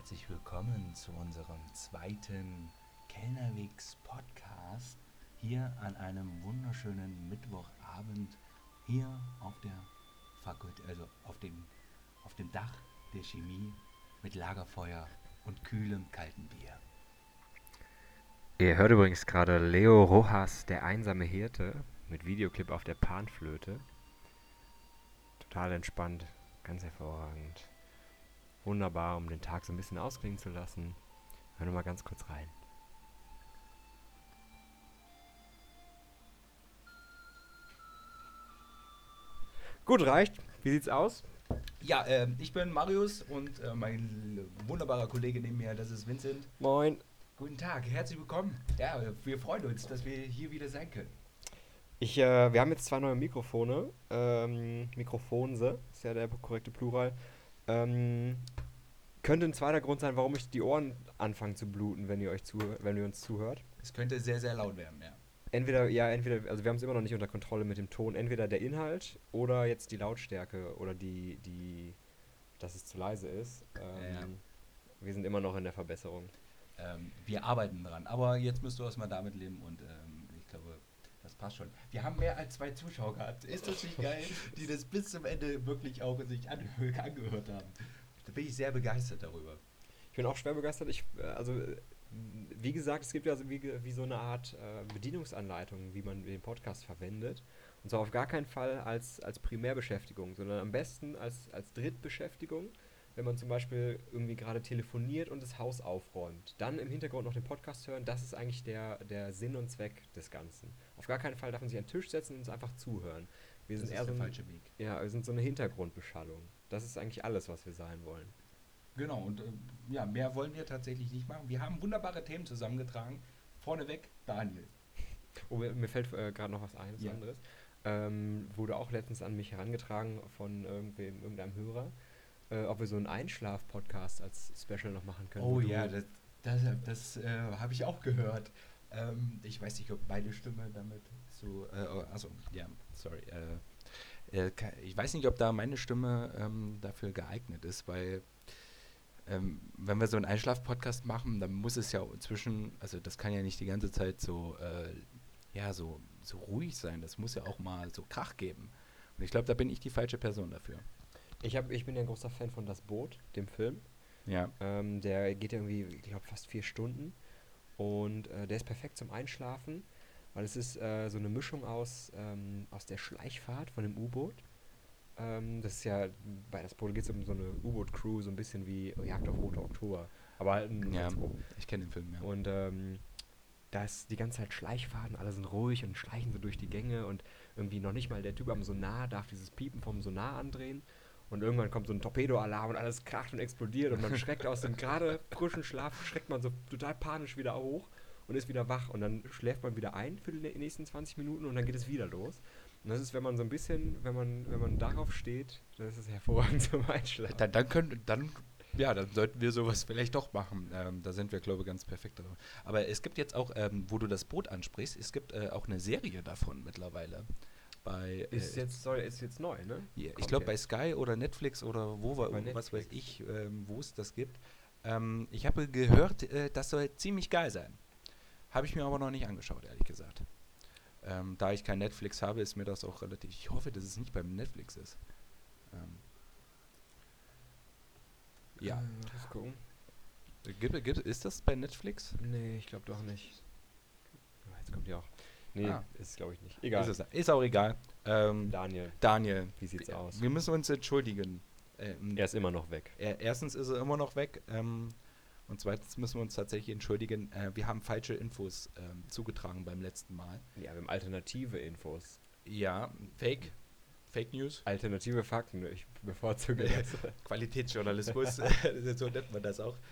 herzlich willkommen zu unserem zweiten Kellnerwegs Podcast hier an einem wunderschönen Mittwochabend hier auf der Fakultät, also auf dem Dach der Chemie mit Lagerfeuer und kühlem kaltem Bier. Ihr hört übrigens gerade Leo Rojas, der einsame Hirte, mit Videoclip auf der Panflöte. Total entspannt, ganz hervorragend. Wunderbar, um den Tag so ein bisschen ausklingen zu lassen. Hören wir mal ganz kurz rein. Gut, reicht. Wie sieht's aus? Ja, ich bin Marius und mein wunderbarer Kollege neben mir, das ist Vincent. Moin. Guten Tag, herzlich willkommen. Ja, wir freuen uns, dass wir hier wieder sein können. Wir haben jetzt zwei neue Mikrofone. Mikrofonse, ist ja der korrekte Plural. Könnte ein zweiter Grund sein, warum euch die Ohren anfangen zu bluten, wenn ihr uns zuhört. Es könnte sehr, sehr laut werden, ja. Also wir haben es immer noch nicht unter Kontrolle mit dem Ton. Entweder der Inhalt oder jetzt die Lautstärke oder dass es zu leise ist. Ja. Wir sind immer noch in der Verbesserung. Wir arbeiten dran, aber jetzt müsst du erstmal damit leben und ich glaube, das passt schon. Wir haben mehr als 2 Zuschauer gehabt. Ist das nicht geil, die das bis zum Ende wirklich auch sich angehört haben? Da bin ich sehr begeistert darüber. Ich bin auch schwer begeistert. Wie gesagt, es gibt ja so wie so eine Art Bedienungsanleitung, wie man den Podcast verwendet. Und zwar auf gar keinen Fall als Primärbeschäftigung, sondern am besten als Drittbeschäftigung, wenn man zum Beispiel irgendwie gerade telefoniert und das Haus aufräumt. Dann im Hintergrund noch den Podcast hören, das ist eigentlich der Sinn und Zweck des Ganzen. Auf gar keinen Fall darf man sich an den Tisch setzen und uns einfach zuhören. Wir Das sind ist eher der so falsche Weg. wir sind so eine Hintergrundbeschallung. Das ist eigentlich alles, was wir sein wollen. Genau, und ja, mehr wollen wir tatsächlich nicht machen. Wir haben wunderbare Themen zusammengetragen. Vorneweg, Daniel. Oh, mir fällt gerade noch was Ja. anderes. Wurde auch letztens an mich herangetragen von irgendeinem Hörer, ob wir so einen Einschlaf-Podcast als Special noch machen können. Oh ja, das habe ich auch gehört. Ich weiß nicht, ob meine Stimme damit so. Also, ja, sorry. Ich weiß nicht, ob da meine Stimme dafür geeignet ist, weil wenn wir so einen Einschlaf-Podcast machen, dann muss es ja also das kann ja nicht die ganze Zeit so, ja, so ruhig sein. Das muss ja auch mal so Krach geben. Und ich glaube, da bin ich die falsche Person dafür. Ich bin ja ein großer Fan von Das Boot, dem Film. Ja. Der geht ja irgendwie, ich glaube, fast 4 Stunden. Und der ist perfekt zum Einschlafen, weil es ist so eine Mischung aus der Schleichfahrt von dem U-Boot. Das ist ja, bei Das Boot geht es um so eine U-Boot-Crew, so ein bisschen wie Jagd auf Rote Oktober. Aber halt ein Ja, Holzboot. ich kenne den Film, ja. Und da ist die ganze Zeit Schleichfaden, alle sind ruhig und schleichen so durch die Gänge und irgendwie noch nicht mal der Typ am Sonar darf dieses Piepen vom Sonar andrehen. Und irgendwann kommt so ein Torpedoalarm und alles kracht und explodiert und man schreckt aus dem gerade frischen Schlaf, schreckt man so total panisch wieder hoch und ist wieder wach. Und dann schläft man wieder ein für die nächsten 20 Minuten und dann geht es wieder los. Und das ist, wenn man so ein bisschen, wenn man darauf steht, das ist hervorragend zum Einschlafen. Dann sollten wir sowas vielleicht doch machen. Da sind wir, glaube ich, ganz perfekt drin. Aber es gibt jetzt auch, wo du das Boot ansprichst, es gibt auch eine Serie davon mittlerweile. Ist jetzt neu, ne? Ja, ich Kommt glaube bei jetzt. Sky oder Netflix oder Bei was weiß Netflix. ich, wo es das gibt. Ich habe gehört, das soll ziemlich geil sein. Habe ich mir aber noch nicht angeschaut, ehrlich gesagt. Da ich kein Netflix habe, ist mir das auch relativ. Ich hoffe, dass es nicht beim Netflix ist. Ähm, ja. Lass gucken. Ist das bei Netflix? Nee, ich glaube doch nicht. Ah, jetzt kommt die auch. Nee, Ah. ist es glaube ich nicht. Egal. Ist auch egal. Daniel, Daniel, wie sieht's aus? wir müssen uns entschuldigen. Er ist immer noch weg. Erstens ist er immer noch weg. Und zweitens müssen wir uns tatsächlich entschuldigen. Wir haben falsche Infos zugetragen beim letzten Mal. Ja, wir haben alternative Infos. Ja, Fake News. Alternative Fakten. Ich bevorzuge das. Qualitätsjournalismus, so nennt man das auch.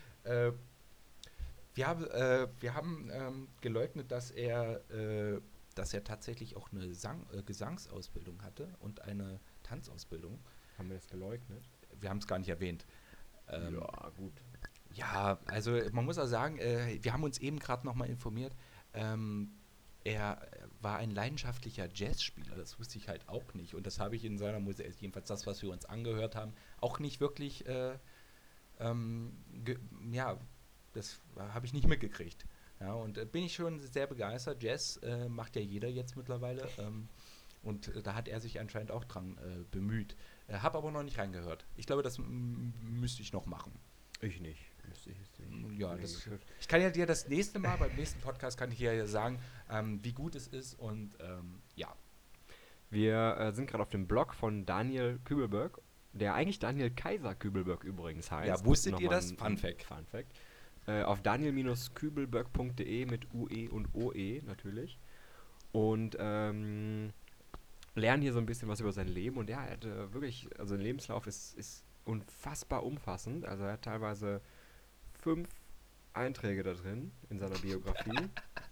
Wir haben geleugnet, dass er tatsächlich auch eine Gesangsausbildung hatte und eine Tanzausbildung. Haben wir das geleugnet? Wir haben es gar nicht erwähnt. Ja, gut. Ja, also man muss auch sagen, wir haben uns eben gerade nochmal informiert. Er war ein leidenschaftlicher Jazzspieler, das wusste ich halt auch nicht. Und das habe ich in seiner Musik, jedenfalls das, was wir uns angehört haben, auch nicht wirklich ge- ja, das habe ich nicht mitgekriegt. Ja, und bin ich schon sehr begeistert. Jazz macht ja jeder jetzt mittlerweile. Und da hat er sich anscheinend auch dran bemüht. Habe aber noch nicht reingehört. Ich glaube, das müsste ich noch machen. Ich nicht. Müsste ich jetzt nicht. Ja, Nee, ich kann ja dir das nächste Mal, beim nächsten Podcast, kann ich dir ja sagen, wie gut es ist. Und ja, Wir sind gerade auf dem Blog von Daniel Kübelberg, der eigentlich Daniel Kaiser Kübelberg übrigens heißt. ja, wusstet ihr Nochmal das? Fun Fact. Fun Fact. Auf daniel-kübelberg.de mit UE und OE natürlich. Und lernen hier so ein bisschen was über sein Leben. Und er hat wirklich, also sein Lebenslauf ist unfassbar umfassend. Also er hat teilweise 5 Einträge da drin in seiner Biografie.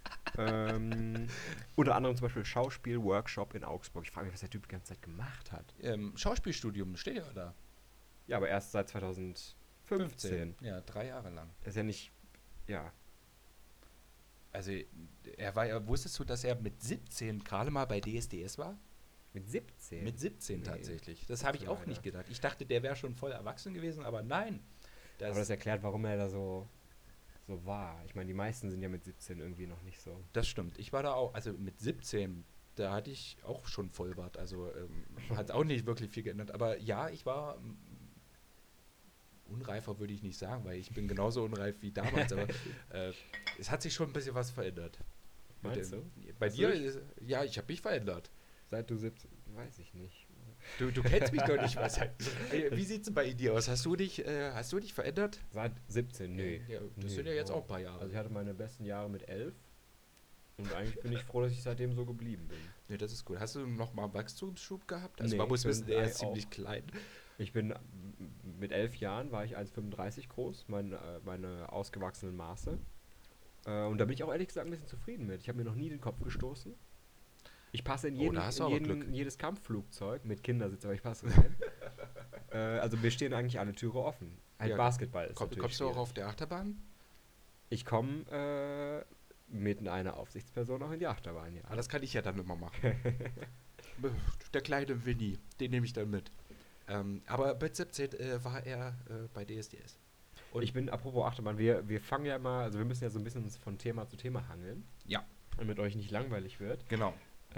Unter anderem zum Beispiel Schauspiel-Workshop in Augsburg. Ich frage mich, was der Typ die ganze Zeit gemacht hat. Schauspielstudium steht ja da. Ja, aber erst seit 2015. Ja, 3 Jahre lang. Ist ja nicht, ja. Also, wusstest du, dass er mit 17 gerade mal bei DSDS war? Mit 17? Mit 17 Nee. tatsächlich. Das habe ich auch Leider. nicht gedacht. Ich dachte, der wäre schon voll erwachsen gewesen, aber nein. Aber das erklärt, warum er da so war. Ich meine, die meisten sind ja mit 17 irgendwie noch nicht so. Das stimmt. Ich war da auch, also mit 17, da hatte ich auch schon Vollbart. Also hat auch nicht wirklich viel geändert. Aber ja, ich war unreifer, würde ich nicht sagen, weil ich bin genauso unreif wie damals. Aber es hat sich schon ein bisschen was verändert. Meinst du? Bei Hast du dir, dich- ja, ich habe mich verändert. Seit du 17, weiß ich nicht. Du kennst mich doch nicht. Wie sieht es bei dir aus? Hast du dich verändert? Seit 17, nee. Ja, das Nee, sind ja jetzt oh. auch ein paar Jahre. Also ich hatte meine besten Jahre mit 11. Und eigentlich bin ich froh, dass ich seitdem so geblieben bin. Nee, das ist gut. Hast du noch mal Wachstumsschub gehabt? Also Nee, man muss ich bin wissen, der ist auch- ziemlich klein. Ich bin mit 11 Jahren war ich 1,35 groß, meine ausgewachsenen Maße. Und da bin ich auch ehrlich gesagt ein bisschen zufrieden mit. Ich habe mir noch nie den Kopf gestoßen. Ich passe in, da hast du aber Glück. in jedes Kampfflugzeug mit Kindersitz, aber ich passe rein. Also mir stehen eigentlich alle Türe offen. Halt Ja, Basketball ist Kommst natürlich du auch schwierig. auf der Achterbahn? Ich komme mit einer Aufsichtsperson auch in die Achterbahn, ja. Ah, das kann ich ja dann immer machen. Der kleine Winnie, den nehme ich dann mit. Aber mit 17 war er bei DSDS. Und Ich bin, apropos Achterbahn, wir fangen ja mal, also wir müssen ja so ein bisschen uns von Thema zu Thema hangeln, ja, damit euch nicht langweilig wird. genau.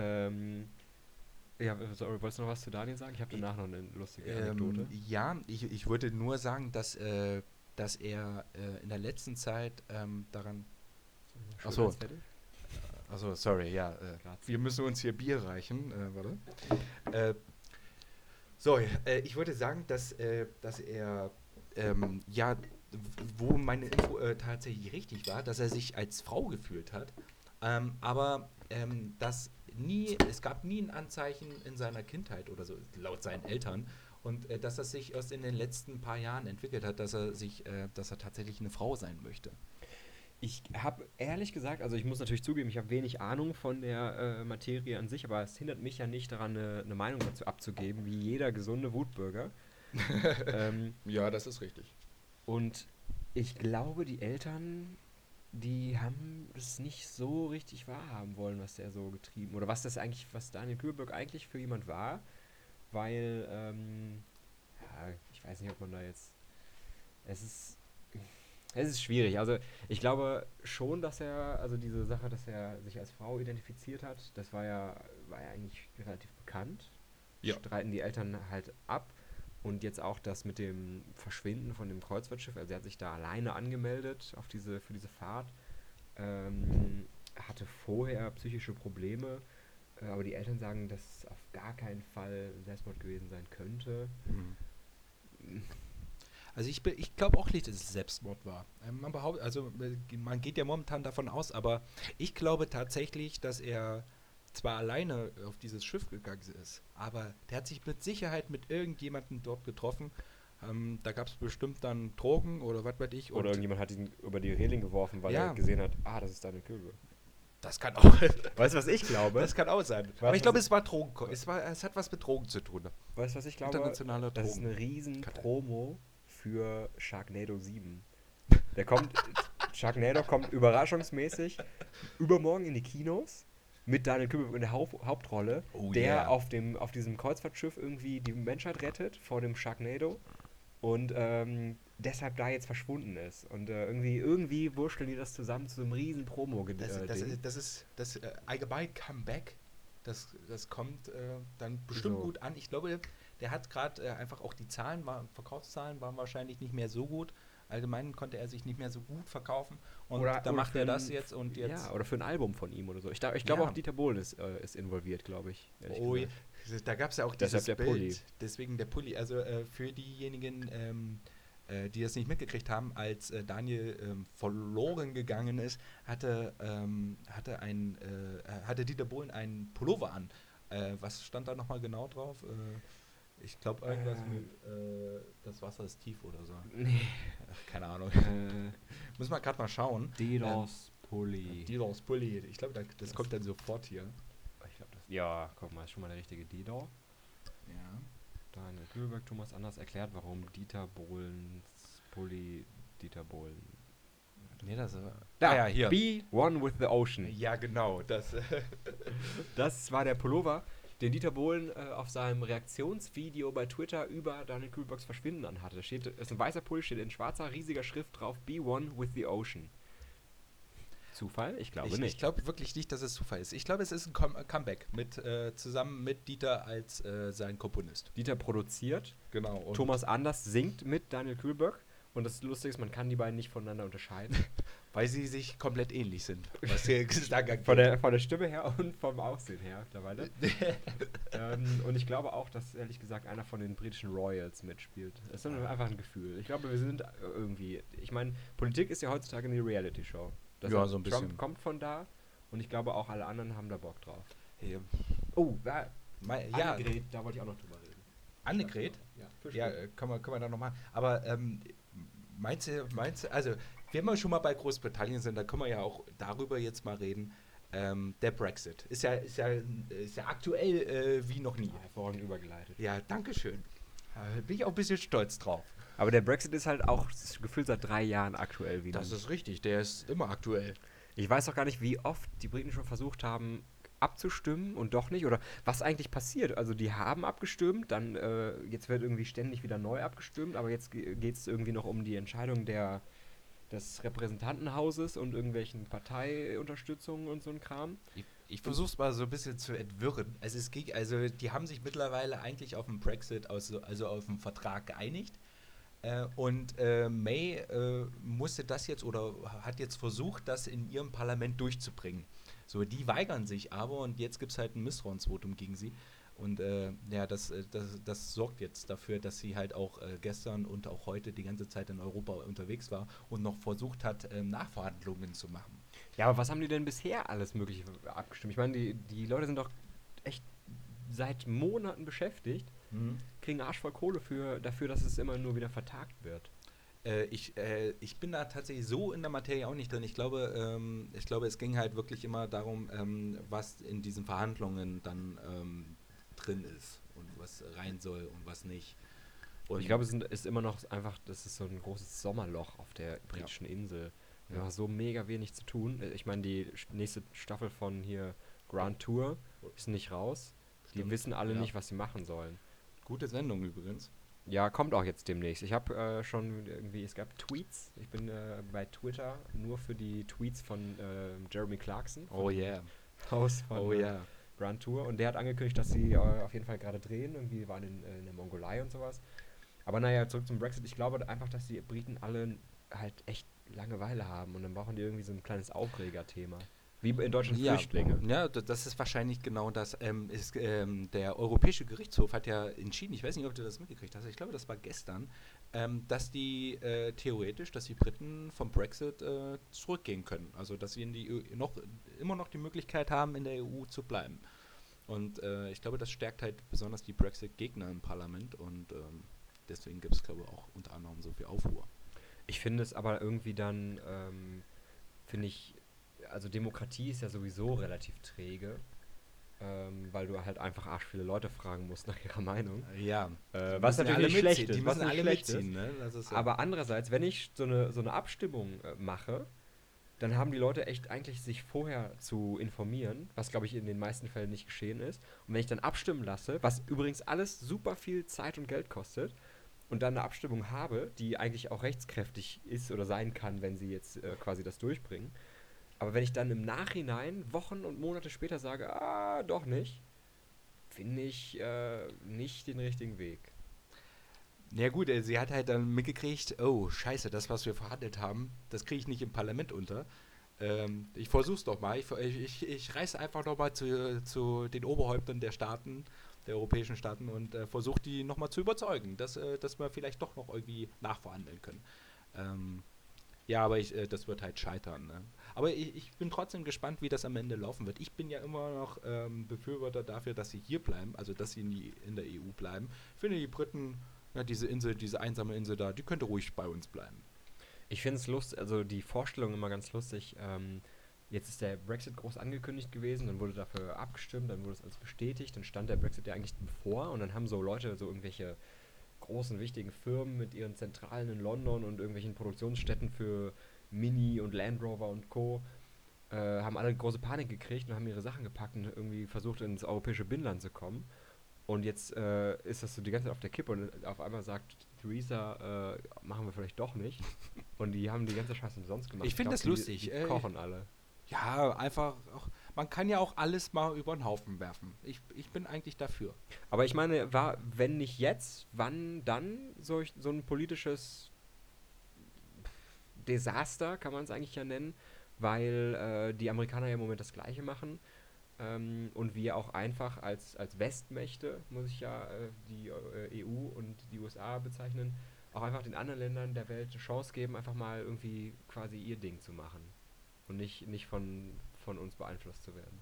Ja, sorry, wolltest du noch was zu Daniel sagen? Ich habe danach noch eine lustige Anekdote. Ja, ich würde nur sagen, dass er in der letzten Zeit daran. Ach so. Ist fertig? Achso, sorry, ja. Grazie. Wir müssen uns hier Bier reichen. Warte. Ich wollte sagen, dass er, ja, wo meine Info tatsächlich richtig war, dass er sich als Frau gefühlt hat. Aber es gab nie ein Anzeichen in seiner Kindheit oder so, laut seinen Eltern. Und dass das sich erst in den letzten paar Jahren entwickelt hat, dass er tatsächlich eine Frau sein möchte. Ich habe ehrlich gesagt, also ich muss natürlich zugeben, ich habe wenig Ahnung von der Materie an sich, aber es hindert mich ja nicht daran, eine Meinung dazu abzugeben, wie jeder gesunde Wutbürger. Ja, das ist richtig. Und ich glaube, die Eltern, die haben das nicht so richtig wahrhaben wollen, was der so getrieben, oder was Daniel Kühlberg eigentlich für jemand war, weil, ja, ich weiß nicht, ob man da jetzt, es ist schwierig. Also ich glaube schon, dass also diese Sache, dass er sich als Frau identifiziert hat, das war ja eigentlich relativ bekannt. Ja. Streiten die Eltern halt ab. Und jetzt auch das mit dem Verschwinden von dem Kreuzfahrtschiff, also er hat sich da alleine angemeldet für diese Fahrt, hatte vorher psychische Probleme, aber die Eltern sagen, dass es auf gar keinen Fall Selbstmord gewesen sein könnte. Also ich glaube auch nicht, dass es Selbstmord war. Man geht ja momentan davon aus, aber ich glaube tatsächlich, dass er zwar alleine auf dieses Schiff gegangen ist, aber der hat sich mit Sicherheit mit irgendjemandem dort getroffen. Da gab es bestimmt dann Drogen oder was weiß ich. Oder irgendjemand hat ihn über die Reling geworfen, weil Ja. er gesehen hat, das ist Daniel Kühlberg. das kann auch, Weißt du, was ich glaube? das kann auch sein. Weißt Aber du, ich glaube, was es war Drogen. Es hat was mit Drogen zu tun. Weißt du, was ich glaube? Internationaler Das ist Drogen. eine riesen Karte. Promo für Sharknado 7. Sharknado kommt überraschungsmäßig übermorgen in die Kinos mit Daniel Kühlberg in der Hauptrolle, Oh der yeah. auf diesem Kreuzfahrtschiff irgendwie die Menschheit rettet vor dem Sharknado. Und deshalb da jetzt verschwunden ist. Und irgendwie wurschteln die das zusammen zu so einem riesen Promo-Ding. Das ist das allgemein Comeback. Das kommt dann bestimmt So. gut an. Ich glaube, der hat gerade einfach auch die Verkaufszahlen waren wahrscheinlich nicht mehr so gut. Allgemein konnte er sich nicht mehr so gut verkaufen. Und da macht er das jetzt und jetzt. Ja, oder für ein Album von ihm oder so. Ich glaube Ja. auch Dieter Bohlen ist involviert, glaube ich. Ehrlich Oh, gesagt. da gab es ja auch Deshalb dieses der Bild. Pulli. Deswegen der Pulli. Also für diejenigen, die das nicht mitgekriegt haben, als Daniel verloren gegangen ist, hatte Dieter Bohlen einen Pullover an. Was stand da nochmal genau drauf? Ich glaube irgendwas mit das Wasser ist tief oder so. Nee. Ach, keine Ahnung. Muss man gerade mal schauen. Didos Pulli. Didos Pulli. Ich glaube, das kommt dann sofort hier. Ich glaube, ja, guck mal, ist schon mal der richtige Dido. Ja. Daniel Kühlberg, Thomas Anders erklärt, warum Dieter Bohlens Pulli Dieter Bohlen. Nee, das Da, hier. Be One with the Ocean. Ja, genau. Das, Das war der Pullover, den Dieter Bohlen auf seinem Reaktionsvideo bei Twitter über Daniel Kühlbergs Verschwinden anhatte. Das ist ein weißer Pulli, steht in schwarzer, riesiger Schrift drauf, Be One with the Ocean. Zufall? Ich glaube ich nicht. glaube wirklich nicht, dass es Zufall ist. Ich glaube, es ist ein Comeback zusammen mit Dieter als sein Komponist. Dieter produziert, Genau. Und Thomas Anders singt mit Daniel Kühlberg. Und das Lustige ist, man kann die beiden nicht voneinander unterscheiden. weil sie sich komplett ähnlich sind. Was hier gesagt Von der Stimme her und vom Aussehen her mittlerweile. Und ich glaube auch, dass ehrlich gesagt einer von den britischen Royals mitspielt. Das ist einfach ein Gefühl. Ich glaube, wir sind irgendwie. Ich meine, Politik ist ja heutzutage eine Reality-Show. Ja, so ein bisschen. Trump kommt von da und ich glaube auch alle anderen haben da Bock drauf. Hey, Oh, ja, Annegret, da wollte ich auch noch drüber reden. Annegret? Ja, können wir da nochmal. Aber meinst du, also, wenn wir schon mal bei Großbritannien sind, dann können wir ja auch darüber jetzt mal reden. Der Brexit ist ja aktuell wie noch nie. Hervorragend übergeleitet. Ja, danke schön. Bin ich auch ein bisschen stolz drauf. Aber der Brexit ist halt auch gefühlt seit 3 Jahren aktuell wieder. Das ist richtig, der ist immer aktuell. Ich weiß auch gar nicht, wie oft die Briten schon versucht haben, abzustimmen und doch nicht. Oder was eigentlich passiert. Also die haben abgestimmt, dann jetzt wird irgendwie ständig wieder neu abgestimmt, aber jetzt geht es irgendwie noch um die Entscheidung des Repräsentantenhauses und irgendwelchen Parteiunterstützungen und so ein Kram. Ich versuche es mal so ein bisschen zu entwirren. Also die haben sich mittlerweile eigentlich auf den Brexit, also auf den Vertrag geeinigt. Und May musste das jetzt oder hat jetzt versucht, das in ihrem Parlament durchzubringen. So, die weigern sich aber und jetzt gibt es halt ein Misstrauensvotum gegen sie. Und ja, das sorgt jetzt dafür, dass sie halt auch gestern und auch heute die ganze Zeit in Europa unterwegs war und noch versucht hat, Nachverhandlungen zu machen. Ja, aber was haben die denn bisher alles Mögliche abgestimmt? Ich meine, die Leute sind doch echt seit Monaten beschäftigt, kriegen Arsch voll Kohle dafür, dass es immer nur wieder vertagt wird. Ich bin da tatsächlich so in der Materie auch nicht drin. Ich glaube, es ging halt wirklich immer darum, was in diesen Verhandlungen dann drin ist und was rein soll und was nicht. Und ich glaube, ist immer noch einfach, das ist so ein großes Sommerloch auf der britischen Insel. Einfach so mega wenig zu tun. Ich meine, die nächste Staffel von hier Grand Tour ist nicht raus. Die wissen alle nicht, was sie machen sollen. Gute Sendung übrigens. Ja, kommt auch jetzt demnächst. Ich habe schon irgendwie, es gab Tweets. Ich bin bei Twitter nur für die Tweets von Jeremy Clarkson. Oh yeah. Haus von Grand Tour. Und der hat angekündigt, dass sie auf jeden Fall gerade drehen. Irgendwie waren in der Mongolei und sowas. Aber naja, zurück zum Brexit. Ich glaube einfach, dass die Briten alle halt echt Langeweile haben. Und dann brauchen die irgendwie so ein kleines Aufregerthema. Wie in Deutschland Flüchtlinge. Ja, das ist wahrscheinlich genau das. Der Europäische Gerichtshof hat ja entschieden, ich weiß nicht, ob du das mitgekriegt hast, ich glaube, das war gestern, dass die theoretisch, dass die Briten vom Brexit zurückgehen können. Also, dass sie immer noch die Möglichkeit haben, in der EU zu bleiben. Und ich glaube, das stärkt halt besonders die Brexit-Gegner im Parlament und deswegen gibt es, glaube ich, auch unter anderem so viel Aufruhr. Ich finde es aber irgendwie dann, also Demokratie ist ja sowieso relativ träge, weil du halt einfach arsch viele Leute fragen musst nach ihrer Meinung. Ja. Was natürlich nicht schlecht ist. Die müssen alle mitziehen, ne? Das ist aber andererseits, wenn ich so eine Abstimmung mache, dann haben die Leute echt eigentlich sich vorher zu informieren, was glaube ich in den meisten Fällen nicht geschehen ist. Und wenn ich dann abstimmen lasse, was übrigens alles super viel Zeit und Geld kostet, und dann eine Abstimmung habe, die eigentlich auch rechtskräftig ist oder sein kann, wenn sie jetzt quasi das durchbringen. Aber wenn ich dann im Nachhinein, Wochen und Monate später sage, doch nicht, finde ich nicht den richtigen Weg. Ja gut, sie hat halt dann mitgekriegt, oh, scheiße, das, was wir verhandelt haben, das kriege ich nicht im Parlament unter. Ich versuch's doch mal. Ich reise einfach nochmal zu den Oberhäuptern der Staaten, der europäischen Staaten und versuche die nochmal zu überzeugen, dass wir vielleicht doch noch irgendwie nachverhandeln können. Ähm, ja, aber das wird halt scheitern. Ne? Aber ich bin trotzdem gespannt, wie das am Ende laufen wird. Ich bin ja immer noch Befürworter dafür, dass sie hier bleiben, also dass sie in der EU bleiben. Ich finde die Briten, ja, diese Insel, diese einsame Insel da, die könnte ruhig bei uns bleiben. Ich finde es lustig, also die Vorstellung immer ganz lustig. Jetzt ist der Brexit groß angekündigt gewesen, dann wurde dafür abgestimmt, dann wurde es als bestätigt, dann stand der Brexit ja eigentlich bevor und dann haben so Leute, so irgendwelche großen, wichtigen Firmen mit ihren Zentralen in London und irgendwelchen Produktionsstätten für Mini und Land Rover und Co. Haben alle große Panik gekriegt und haben ihre Sachen gepackt und irgendwie versucht, ins europäische Binnenland zu kommen. Und jetzt ist das so die ganze Zeit auf der Kippe und auf einmal sagt Theresa, machen wir vielleicht doch nicht. Und die haben die ganze Scheiße umsonst gemacht. Ich finde das lustig. Die kochen alle. Ja, einfach, auch, man kann ja auch alles mal über den Haufen werfen. Ich bin eigentlich dafür. Aber ich meine, wenn nicht jetzt, wann dann so ein politisches Desaster, kann man es eigentlich ja nennen, weil die Amerikaner ja im Moment das Gleiche machen. Und wir auch einfach als Westmächte, muss ich ja die EU und die USA bezeichnen, auch einfach den anderen Ländern der Welt eine Chance geben, einfach mal irgendwie quasi ihr Ding zu machen. Und nicht von uns beeinflusst zu werden.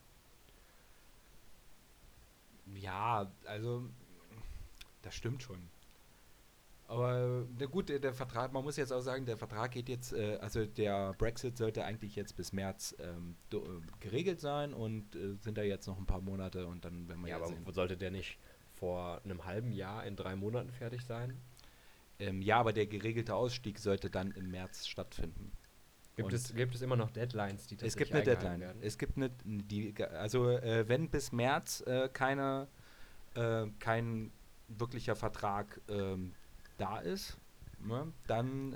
Ja, also, das stimmt schon. Aber na gut, der Vertrag, man muss jetzt auch sagen, der Vertrag geht jetzt, also der Brexit sollte eigentlich jetzt bis März geregelt sein und sind da jetzt noch ein paar Monate und dann werden wir Ja, ja aber sehen. sollte der nicht vor einem halben Jahr in 3 Monaten fertig sein? Ja, aber der geregelte Ausstieg sollte dann im März stattfinden. Gibt es immer noch Deadlines, die Es gibt tatsächlich eine eingehalten Deadline. werden? Es gibt also wenn bis März kein wirklicher Vertrag da ist, ne, dann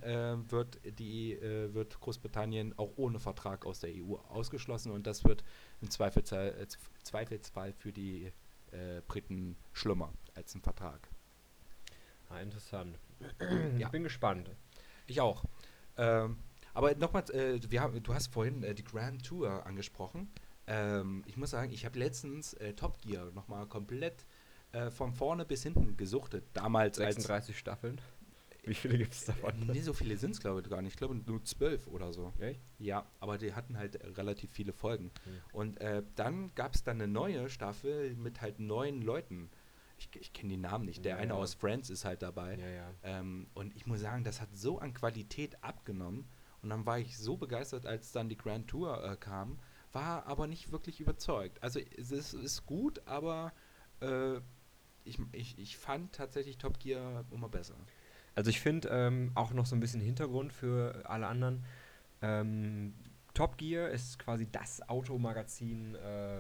wird Großbritannien auch ohne Vertrag aus der EU ausgeschlossen und das wird im Zweifelsfall für die Briten schlimmer als ein Vertrag. Interessant. Ich Ja, bin gespannt. ich auch. Ähm, aber nochmal, du hast vorhin die Grand Tour angesprochen. Ich muss sagen, ich habe letztens Top Gear nochmal komplett von vorne bis hinten gesuchtet. Damals als 36 Staffeln. Wie viele gibt es davon? nee, so viele sind es, glaube ich, gar nicht. Ich glaube nur 12 oder so. Echt? Ja, aber die hatten halt relativ viele Folgen. Hm. Und dann gab es dann eine neue Staffel mit halt neuen Leuten. Ich kenne die Namen nicht. Der Ja, eine ja. aus Friends ist halt dabei. Ja, ja. Und ich muss sagen, das hat so an Qualität abgenommen. Und dann war ich so begeistert, als dann die Grand Tour kam, war aber nicht wirklich überzeugt. Also es ist gut, aber äh, ich fand tatsächlich Top Gear immer besser. Also ich finde auch noch so ein bisschen Hintergrund für alle anderen. Ähm, Top Gear ist quasi das Automagazin,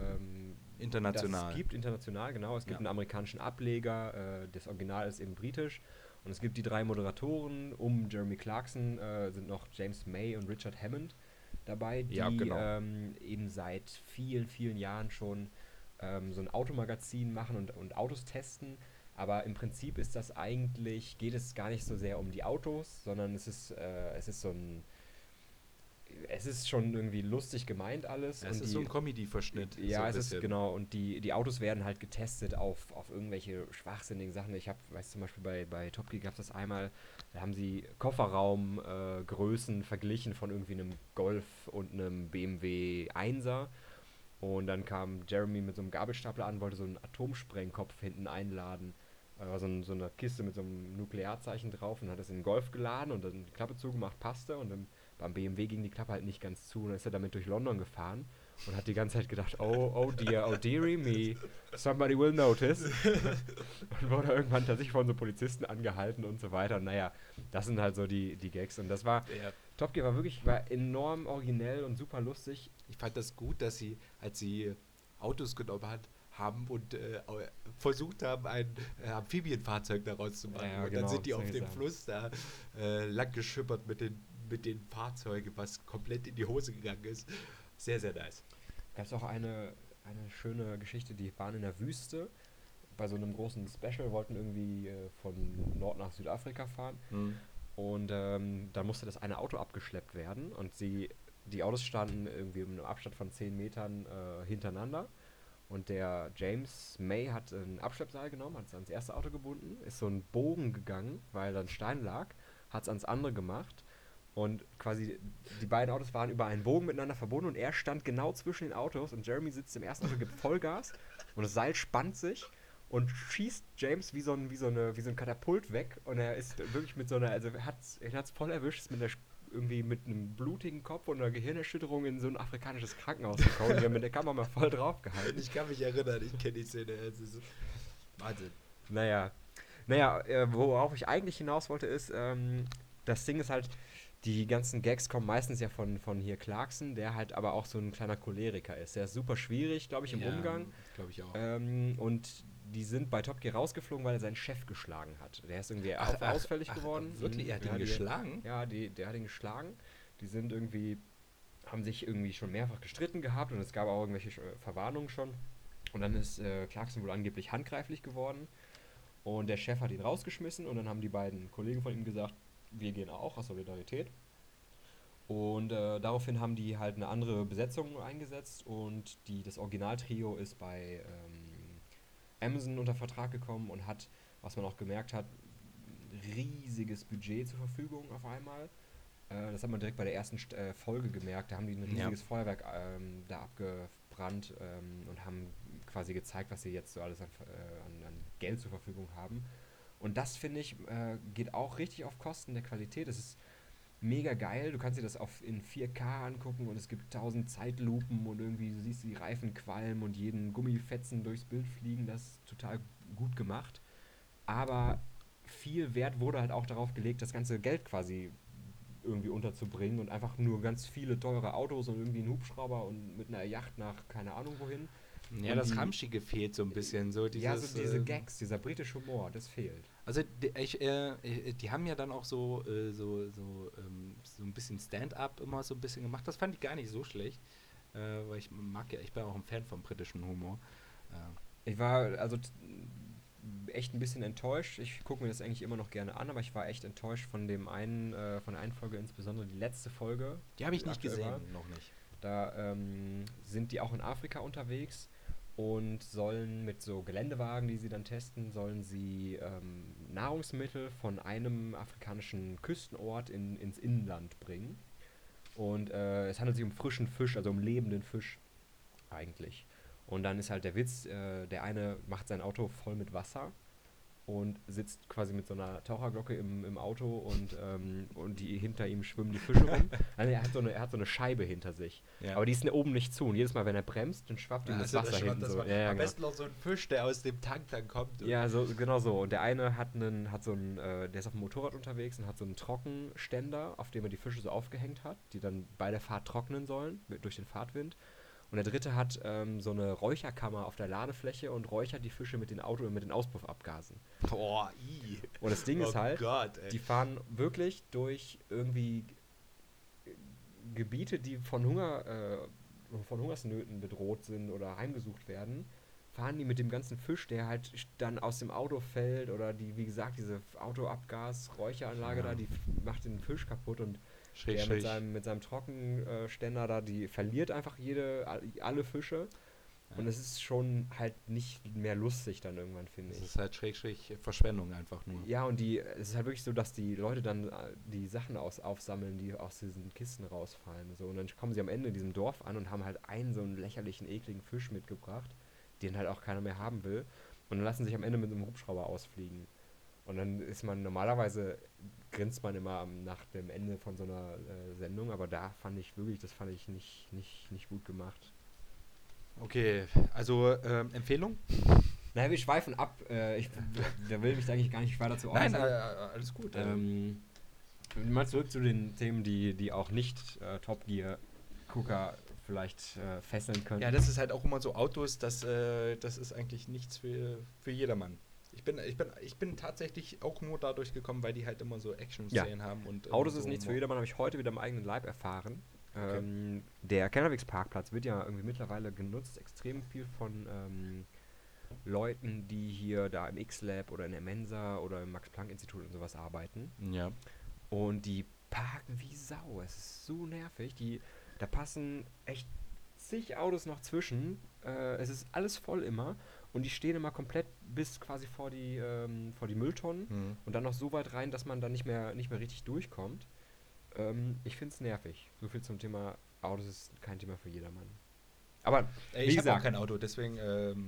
das es International. gibt, international, genau. Es gibt Ja. einen amerikanischen Ableger, das Original ist eben britisch. Und es gibt die 3 Moderatoren, Jeremy Clarkson sind noch James May und Richard Hammond dabei, Ja, die genau. eben seit vielen, vielen Jahren schon so ein Automagazin machen und Autos testen. Aber im Prinzip ist das eigentlich, geht es gar nicht so sehr um die Autos, sondern es ist so ein, es ist schon irgendwie lustig gemeint alles. Es Und ist so ein Comedy-Verschnitt, so ja, ein es ist bisschen. genau, und die Autos werden halt getestet auf irgendwelche schwachsinnigen Sachen. Weiß zum Beispiel bei Top Gear gab es das einmal, da haben sie Kofferraumgrößen verglichen von irgendwie einem Golf und einem BMW 1er. Und dann kam Jeremy mit so einem Gabelstapler an, wollte so einen Atomsprengkopf hinten einladen. War so eine Kiste mit so einem Nuklearzeichen drauf und hat das in den Golf geladen und dann die Klappe zugemacht, passte. Und dann beim BMW ging die Klappe halt nicht ganz zu. Und dann ist er damit durch London gefahren und hat die ganze Zeit gedacht, oh dearie me, somebody will notice. Und wurde irgendwann tatsächlich von so Polizisten angehalten und so weiter. Und naja, das sind halt so die Gags. Und das war, Ja. Top Gear war enorm originell und super lustig. Ich fand das gut, dass sie, als sie Autos genommen hat, haben und versucht haben, ein Amphibienfahrzeug daraus zu machen. Ja, und genau, dann sind die auf solche dem Sachen. Fluss da lang geschippert mit den Fahrzeugen, was komplett in die Hose gegangen ist. Sehr, sehr nice. Gab es auch eine schöne Geschichte, die waren in der Wüste bei so einem großen Special, wollten irgendwie von Nord nach Südafrika fahren. Hm. Und dann musste das eine Auto abgeschleppt werden und die Autos standen irgendwie in einem Abstand von 10 Metern hintereinander. Und der James May hat ein Abschleppseil genommen, hat es ans erste Auto gebunden, ist so einen Bogen gegangen, weil da ein Stein lag, hat es ans andere gemacht. Und quasi die beiden Autos waren über einen Bogen miteinander verbunden und er stand genau zwischen den Autos und Jeremy sitzt im ersten Auto, gibt Vollgas und das Seil spannt sich und schießt James wie so ein Katapult weg und er ist wirklich mit so einer, also er hat's voll erwischt, ist irgendwie mit einem blutigen Kopf und einer Gehirnerschütterung in so ein afrikanisches Krankenhaus gekommen. Die haben mit der Kamera mal voll drauf gehalten. Ich kann mich erinnern, ich kenne die Szene. Es ist Wahnsinn. Naja, worauf ich eigentlich hinaus wollte, ist, das Ding ist halt, die ganzen Gags kommen meistens ja von hier Clarkson, der halt aber auch so ein kleiner Choleriker ist. Der ist super schwierig, glaube ich, im Umgang. Glaube ich auch. Und die sind bei Top Gear rausgeflogen, weil er seinen Chef geschlagen hat. Der ist irgendwie ausfällig geworden. Wirklich? Er hat ihn geschlagen? Der hat ihn geschlagen. Die sind irgendwie, haben sich irgendwie schon mehrfach gestritten gehabt und es gab auch irgendwelche Verwarnungen schon. Und dann ist Clarkson wohl angeblich handgreiflich geworden. Und der Chef hat ihn rausgeschmissen und dann haben die beiden Kollegen von ihm gesagt, wir gehen auch aus Solidarität. Und daraufhin haben die halt eine andere Besetzung eingesetzt und das Originaltrio ist bei Amazon unter Vertrag gekommen und hat, was man auch gemerkt hat, ein riesiges Budget zur Verfügung auf einmal. Das hat man direkt bei der ersten Folge gemerkt. Da haben die ein riesiges Feuerwerk da abgebrannt und haben quasi gezeigt, was sie jetzt so alles an Geld zur Verfügung haben. Und das, finde ich, geht auch richtig auf Kosten der Qualität. Es ist mega geil. Du kannst dir das in 4K angucken und es gibt 1000 Zeitlupen und irgendwie du siehst die Reifen qualmen und jeden Gummifetzen durchs Bild fliegen. Das ist total gut gemacht. Aber viel Wert wurde halt auch darauf gelegt, das ganze Geld quasi irgendwie unterzubringen und einfach nur ganz viele teure Autos und irgendwie einen Hubschrauber und mit einer Yacht nach keine Ahnung wohin. Ja, und das Ramschige fehlt so ein bisschen. So dieses, so diese Gags, dieser britische Humor, das fehlt. Also die haben ja dann auch so ein bisschen Stand-up immer so ein bisschen gemacht. Das fand ich gar nicht so schlecht. Weil ich bin auch ein Fan vom britischen Humor. Ich war also echt ein bisschen enttäuscht. Ich gucke mir das eigentlich immer noch gerne an, aber ich war echt enttäuscht von der einen Folge, insbesondere die letzte Folge. Die habe ich nicht gesehen, noch nicht. Da sind die auch in Afrika unterwegs und sollen mit so Geländewagen, die sie dann testen, sollen sie Nahrungsmittel von einem afrikanischen Küstenort ins Inland bringen. Und es handelt sich um frischen Fisch, also um lebenden Fisch eigentlich. Und dann ist halt der Witz, der eine macht sein Auto voll mit Wasser und sitzt quasi mit so einer Taucherglocke im Auto und hinter ihm schwimmen die Fische rum. Also er hat so eine Scheibe hinter sich. Ja. Aber die ist oben nicht zu. Und jedes Mal, wenn er bremst, dann schwappt ihm das Wasser hinten so. Am besten noch so ein Fisch, der aus dem Tank dann kommt. Ja, genau so. Und der eine der ist auf dem Motorrad unterwegs und hat so einen Trockenständer, auf dem er die Fische so aufgehängt hat, die dann bei der Fahrt trocknen sollen, durch den Fahrtwind. Und der dritte hat so eine Räucherkammer auf der Ladefläche und räuchert die Fische mit den Auspuffabgasen. Boah, Und das Ding ist halt, die fahren wirklich durch irgendwie Gebiete, die von Hungersnöten bedroht sind oder heimgesucht werden, fahren die mit dem ganzen Fisch, der halt dann aus dem Auto fällt oder wie gesagt, diese Autoabgas-Räucheranlage da, die macht den Fisch kaputt und der mit seinem Trockenständer da, die verliert einfach alle Fische. Ja. Und es ist schon halt nicht mehr lustig dann irgendwann, finde ich. Es ist halt schräg Verschwendung einfach nur. Ja, und es ist halt wirklich so, dass die Leute dann die Sachen aufsammeln, die aus diesen Kisten rausfallen. So. Und dann kommen sie am Ende in diesem Dorf an und haben halt einen so einen lächerlichen, ekligen Fisch mitgebracht, den halt auch keiner mehr haben will. Und dann lassen sich am Ende mit einem Hubschrauber ausfliegen. Und dann ist man normalerweise, grinst man immer nach dem Ende von so einer Sendung, aber das fand ich nicht gut gemacht. Okay, also Empfehlung? Naja, wir schweifen ab. Da will mich eigentlich gar nicht weiter zu äußern. Nein, alles gut. Mal zurück zu den Themen, die auch nicht Top Gear-Gucker vielleicht fesseln könnten. Ja, das ist halt auch immer so Autos, das ist eigentlich nichts für jedermann. Ich bin tatsächlich auch nur dadurch gekommen, weil die halt immer so Action-Szenen haben. Und Autos so ist nichts für jedermann, habe ich heute wieder am eigenen Leib erfahren. Okay. Der Kennerwigs-Parkplatz wird ja irgendwie mittlerweile genutzt, extrem viel von Leuten, die hier da im X-Lab oder in der Mensa oder im Max-Planck-Institut und sowas arbeiten. Ja. Und die parken wie Sau. Es ist so nervig. Da passen echt zig Autos noch zwischen. Es ist alles voll immer. Und die stehen immer komplett bis quasi vor die Mülltonnen. Mhm. Und dann noch so weit rein, dass man dann nicht mehr richtig durchkommt. Ich finde es nervig. So viel zum Thema Autos ist kein Thema für jedermann. Aber Ich habe auch kein Auto, deswegen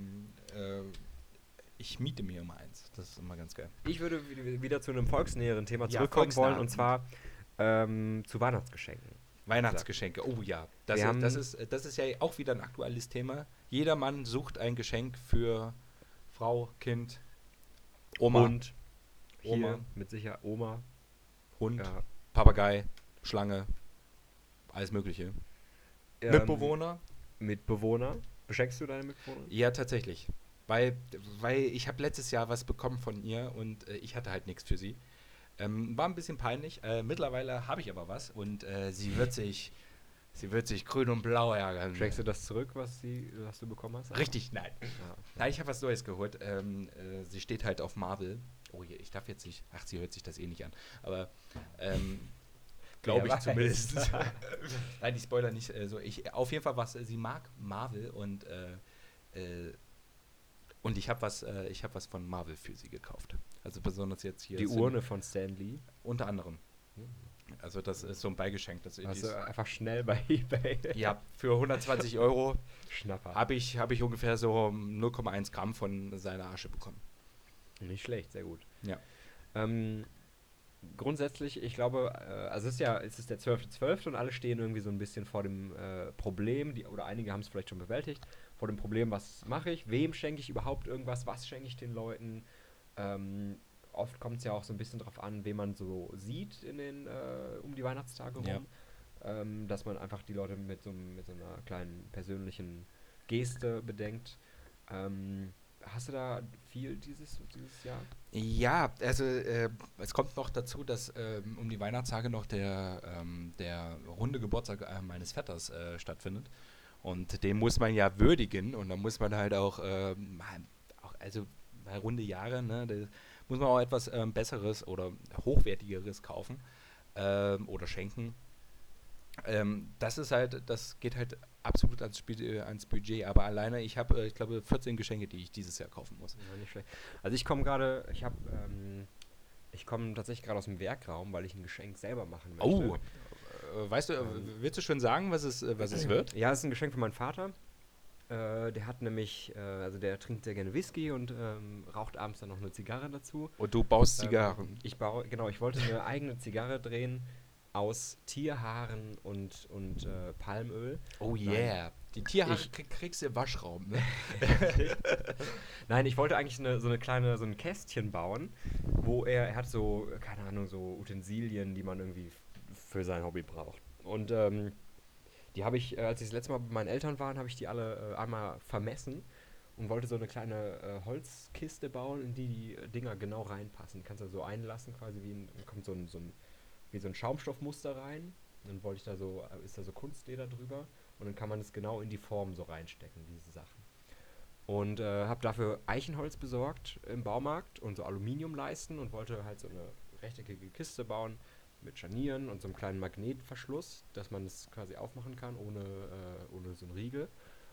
ich miete mir immer eins. Das ist immer ganz geil. ich würde wieder zu einem volksnäheren Thema Ja, zurückkommen volksnah. wollen. Und zwar zu Weihnachtsgeschenken. Weihnachtsgeschenke, oh ja. Das ist ja auch wieder ein aktuelles Thema. Jeder Mann sucht ein Geschenk für Frau, Kind, Oma, Und Oma. hier mit Sicherheit Oma. Hund, Ja. Papagei, Schlange, alles Mögliche. Mitbewohner? Mitbewohner. Beschenkst du deine Mitbewohner? Ja, tatsächlich. Weil ich habe letztes Jahr was bekommen von ihr und ich hatte halt nichts für sie. War ein bisschen peinlich. Mittlerweile habe ich aber was und sie wird sich grün und blau ärgern. Schenkst du das zurück, was du bekommen hast? Richtig, nein. Ja, okay. Nein, ich habe was Neues geholt. Sie steht halt auf Marvel. Oh je, ich darf jetzt nicht. Ach, sie hört sich das eh nicht an. Aber glaube ich weiß. zumindest. Nein, die Spoiler nicht. Auf jeden Fall sie mag Marvel und ich habe was von Marvel für sie gekauft. Also besonders jetzt hier. Die Urne von Stan Lee. Unter anderem. Also das ist so ein Beigeschenk. Also einfach schnell bei eBay. Ja, für 120 € Schnapper. habe ich ungefähr so 0,1 Gramm von seiner Asche bekommen. Nicht schlecht, sehr gut. Ja. Grundsätzlich, ich glaube, es ist der 12.12. und alle stehen irgendwie so ein bisschen vor dem Problem, oder einige haben es vielleicht schon bewältigt, vor dem Problem, was mache ich, wem schenke ich überhaupt irgendwas, was schenke ich den Leuten. Oft kommt es ja auch so ein bisschen drauf an, wen man so sieht um die Weihnachtstage rum. Ja. Dass man einfach die Leute mit so einer kleinen persönlichen Geste bedenkt. Hast du da viel dieses Jahr? Ja, also es kommt noch dazu, dass um die Weihnachtstage noch der runde Geburtstag meines Vetters stattfindet. Und den muss man ja würdigen und dann muss man halt auch also bei runde Jahre, ne, da muss man auch etwas Besseres oder Hochwertigeres kaufen oder schenken. Das geht halt absolut ans Budget, aber alleine, ich habe, ich glaube, 14 Geschenke, die ich dieses Jahr kaufen muss. Ja, nicht schlecht. Also ich komme tatsächlich gerade aus dem Werkraum, weil ich ein Geschenk selber machen möchte. Oh, weißt du, willst du schon sagen, was es wird? Ja, es ist ein Geschenk für meinen Vater. Der hat nämlich, der trinkt sehr gerne Whisky und raucht abends dann noch eine Zigarre dazu. Und du baust Zigarren. Ich wollte eine eigene Zigarre drehen aus Tierhaaren und Palmöl. Oh yeah. Die Tierhaare kriegst du im Waschraum, ne? Nein, ich wollte eigentlich so ein Kästchen bauen, wo er hat so, keine Ahnung, so Utensilien, die man irgendwie für sein Hobby braucht. Und die habe ich, als ich das letzte Mal bei meinen Eltern war, habe ich die alle einmal vermessen und wollte so eine kleine Holzkiste bauen, in die Dinger genau reinpassen. Die kannst du so einlassen, quasi kommt so ein Schaumstoffmuster rein. Dann ist da so Kunstleder drüber und dann kann man es genau in die Form so reinstecken, diese Sachen. Und habe dafür Eichenholz besorgt im Baumarkt und so Aluminiumleisten und wollte halt so eine rechteckige Kiste bauen mit Scharnieren und so einem kleinen Magnetverschluss, dass man es quasi aufmachen kann, ohne so einen Riegel.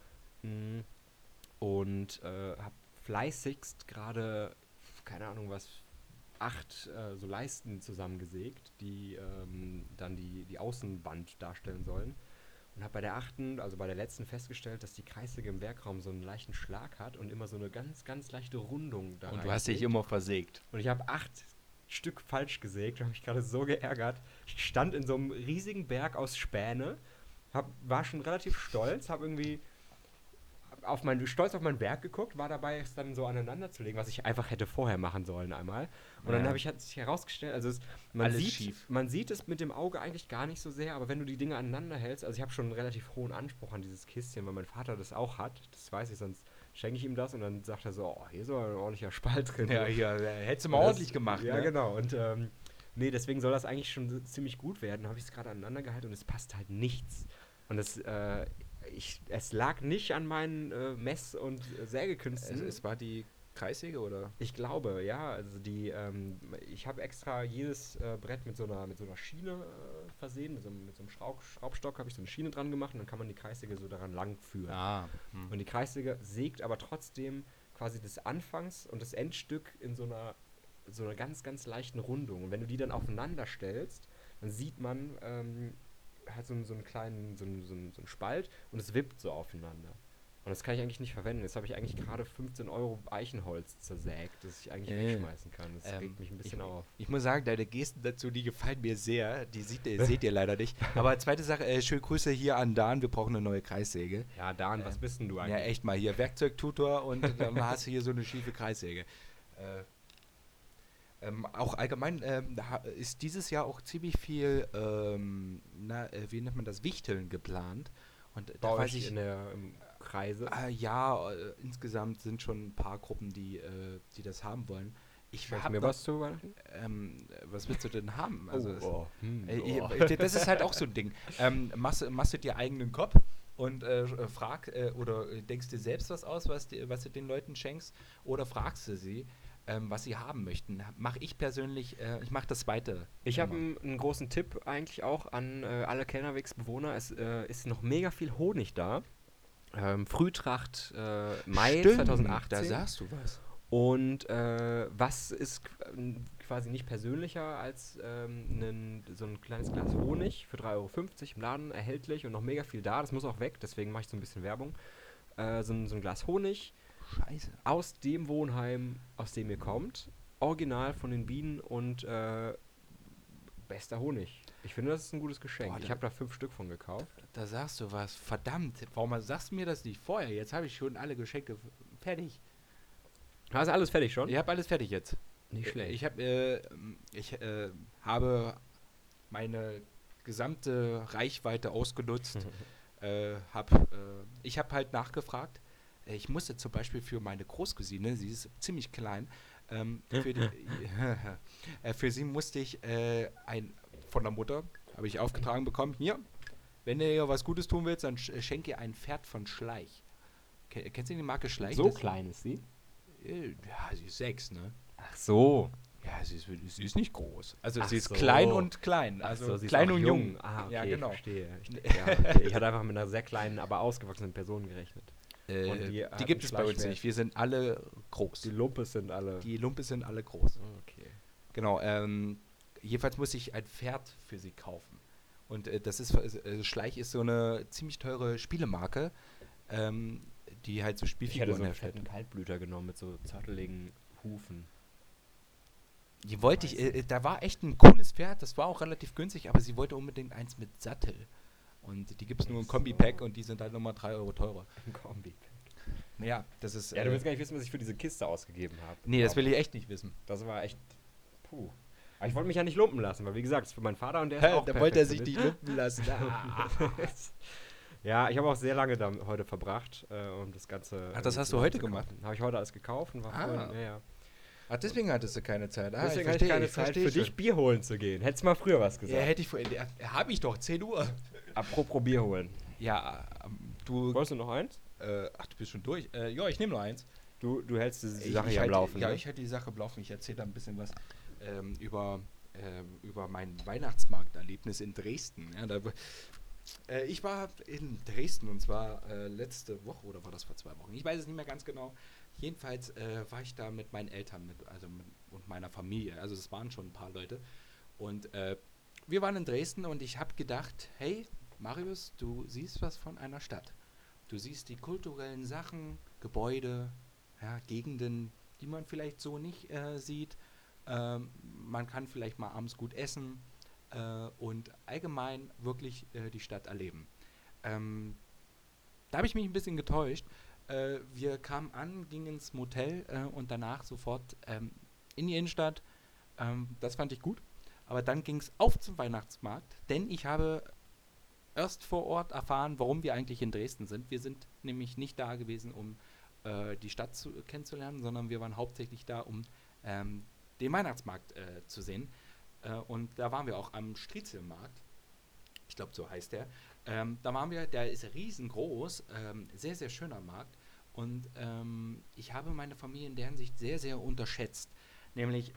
Und habe fleißigst gerade, keine Ahnung was, 8 so Leisten zusammengesägt, die dann die Außenwand darstellen sollen. Und habe bei der 8., also bei der letzten, festgestellt, dass die Kreissäge im Werkraum so einen leichten Schlag hat und immer so eine ganz, ganz leichte Rundung da Und du hast dich immer versägt. Und ich habe 8 Stück falsch gesägt, habe mich gerade so geärgert. Ich stand in so einem riesigen Berg aus Späne, war schon relativ stolz, habe stolz auf mein Werk geguckt, war dabei, es dann so aneinander zu legen, was ich einfach hätte vorher machen sollen einmal. Und dann hat sich herausgestellt, also Alles schief. man sieht es mit dem Auge eigentlich gar nicht so sehr, aber wenn du die Dinge aneinander hältst, also ich habe schon einen relativ hohen Anspruch an dieses Kistchen, weil mein Vater das auch hat, das weiß ich, sonst schenke ich ihm das und dann sagt er so, oh, hier ist aber ein ordentlicher Spalt drin. Ja, hier, hättest du mal ordentlich gemacht, ja, ne? genau. Und nee, deswegen soll das eigentlich schon ziemlich gut werden. Da habe ich es gerade aneinander gehalten und es passt halt nichts. Und es lag nicht an meinen Mess- und Sägekünsten. Es war die Kreissäge, oder? Ich glaube, ja. Also ich habe extra jedes Brett mit so einer Schiene versehen, mit so einem Schraubstock habe ich so eine Schiene dran gemacht und dann kann man die Kreissäge so daran lang führen. Und die Kreissäge sägt aber trotzdem quasi das Anfangs- und das Endstück in so einer ganz, ganz leichten Rundung. Und wenn du die dann aufeinander stellst, dann sieht man halt so einen kleinen, so einen Spalt und es wippt so aufeinander. Und das kann ich eigentlich nicht verwenden. Jetzt habe ich eigentlich gerade 15 € Eichenholz zersägt, das ich eigentlich wegschmeißen kann. Das regt mich ein bisschen auf. Ich muss sagen, deine Gesten dazu, die gefallen mir sehr. Die seht ihr leider nicht. Aber zweite Sache, schöne Grüße hier an Dan. Wir brauchen eine neue Kreissäge. Ja, Dan, was bist denn du eigentlich? Ja, echt mal hier. Werkzeugtutor und dann hast du hier so eine schiefe Kreissäge. Auch allgemein ist dieses Jahr auch ziemlich viel, wie nennt man das, Wichteln geplant. Und da weiß ich im Kreise. Insgesamt sind schon ein paar Gruppen, die das haben wollen. Ich habe mir was zu Weihnachten? Was willst du denn haben? Also das ist halt auch so ein Ding. Machst du dir eigenen Kopf und frag oder denkst dir selbst was aus, was du den Leuten schenkst, oder fragst du sie, was sie haben möchten. Mache ich persönlich, ich mache das Zweite. Ich habe einen großen Tipp eigentlich auch an alle Kellnerwegsbewohner. Es ist noch mega viel Honig da. Frühtracht Mai 2018. Da sagst du was. Und was ist quasi nicht persönlicher als so ein kleines Glas Honig für 3,50 € im Laden erhältlich und noch mega viel da. Das muss auch weg, deswegen mache ich so ein bisschen Werbung. So ein Glas Honig. Scheiße. Aus dem Wohnheim, aus dem ihr kommt. Original von den Bienen und bester Honig. Ich finde, das ist ein gutes Geschenk. Boah, ich habe da 5 Stück von gekauft. Da sagst du was. Verdammt, warum sagst du mir das nicht vorher? Jetzt habe ich schon alle Geschenke fertig. Hast du alles fertig schon? Ich habe alles fertig jetzt. Nicht schlecht. Ich habe meine gesamte Reichweite ausgenutzt. Ich habe halt nachgefragt. Ich musste zum Beispiel für meine Großcousine, sie ist ziemlich klein, für sie musste ich von der Mutter, habe ich aufgetragen bekommen, hier, wenn du ihr was Gutes tun willst, dann schenk ihr ein Pferd von Schleich. Kennst du die Marke Schleich? So klein ist sie? Ja, sie ist 6, ne? Ach so. Ja, sie ist nicht groß. Also Ach sie ist so. klein und klein. Also sie ist klein auch und jung. Ah, okay, ja, genau. Verstehe. Ich hatte einfach mit einer sehr kleinen, aber ausgewachsenen Person gerechnet. Die gibt es bei uns nicht. Wir sind alle groß. Die Lumpes sind alle groß. Okay. Genau. Jedenfalls muss ich ein Pferd für sie kaufen. Und das ist Schleich ist so eine ziemlich teure Spielemarke, die halt so Spielfiguren Ich hätte so einen fetten Kaltblüter genommen mit so zotteligen Hufen. Die wollte ich, da war echt ein cooles Pferd, das war auch relativ günstig, aber sie wollte unbedingt eins mit Sattel. Und die gibt es nur im Kombi-Pack und die sind halt nochmal 3 € teurer. Ein Kombi-Pack. Ja, das ist... Ja, du willst gar nicht wissen, was ich für diese Kiste ausgegeben habe. Nee, das will ich echt nicht wissen. Das war echt... Puh. Aber ich wollte mich ja nicht lumpen lassen, weil wie gesagt, das ist für meinen Vater und der ist auch da wollte er sich nicht lumpen lassen. Ja, ich habe auch sehr lange da heute verbracht, um das Ganze... Ach, das hast du heute gemacht? Habe ich heute alles gekauft und war vorhin... Ja. Ach, deswegen hattest du keine Zeit. Deswegen hatte ich keine Zeit, für dich Bier holen zu gehen. Hättest mal früher was gesagt. Ja, hätte ich vorhin. Habe ich doch, 10 Uhr. Apropos Bier holen. Ja, du... Wolltest du noch eins? Ach, du bist schon durch. Ja, ich nehme noch eins. Du hältst die Sache hier am Laufen, Ja, ne? ich halte die Sache am Laufen. Ich erzähle da ein bisschen was über mein Weihnachtsmarkterlebnis in Dresden. Ja, ich war in Dresden und zwar letzte Woche oder war das vor 2 Wochen? Ich weiß es nicht mehr ganz genau. Jedenfalls war ich da mit meinen Eltern und meiner Familie. Also es waren schon ein paar Leute. Und wir waren in Dresden und ich habe gedacht, hey Marius, du siehst was von einer Stadt. Du siehst die kulturellen Sachen, Gebäude, ja, Gegenden, die man vielleicht so nicht sieht. Man kann vielleicht mal abends gut essen und allgemein wirklich die Stadt erleben. Da habe ich mich ein bisschen getäuscht. Wir kamen an, gingen ins Motel und danach sofort in die Innenstadt. Das fand ich gut. Aber dann ging es auf zum Weihnachtsmarkt, denn ich habe erst vor Ort erfahren, warum wir eigentlich in Dresden sind. Wir sind nämlich nicht da gewesen, um die Stadt kennenzulernen, sondern wir waren hauptsächlich da, um den Weihnachtsmarkt zu sehen. Und da waren wir auch am Striezelmarkt. Ich glaube, so heißt der. Da waren wir, der ist riesengroß, sehr, sehr schöner Markt. Und ich habe meine Familie in der Hinsicht sehr, sehr unterschätzt. Nämlich,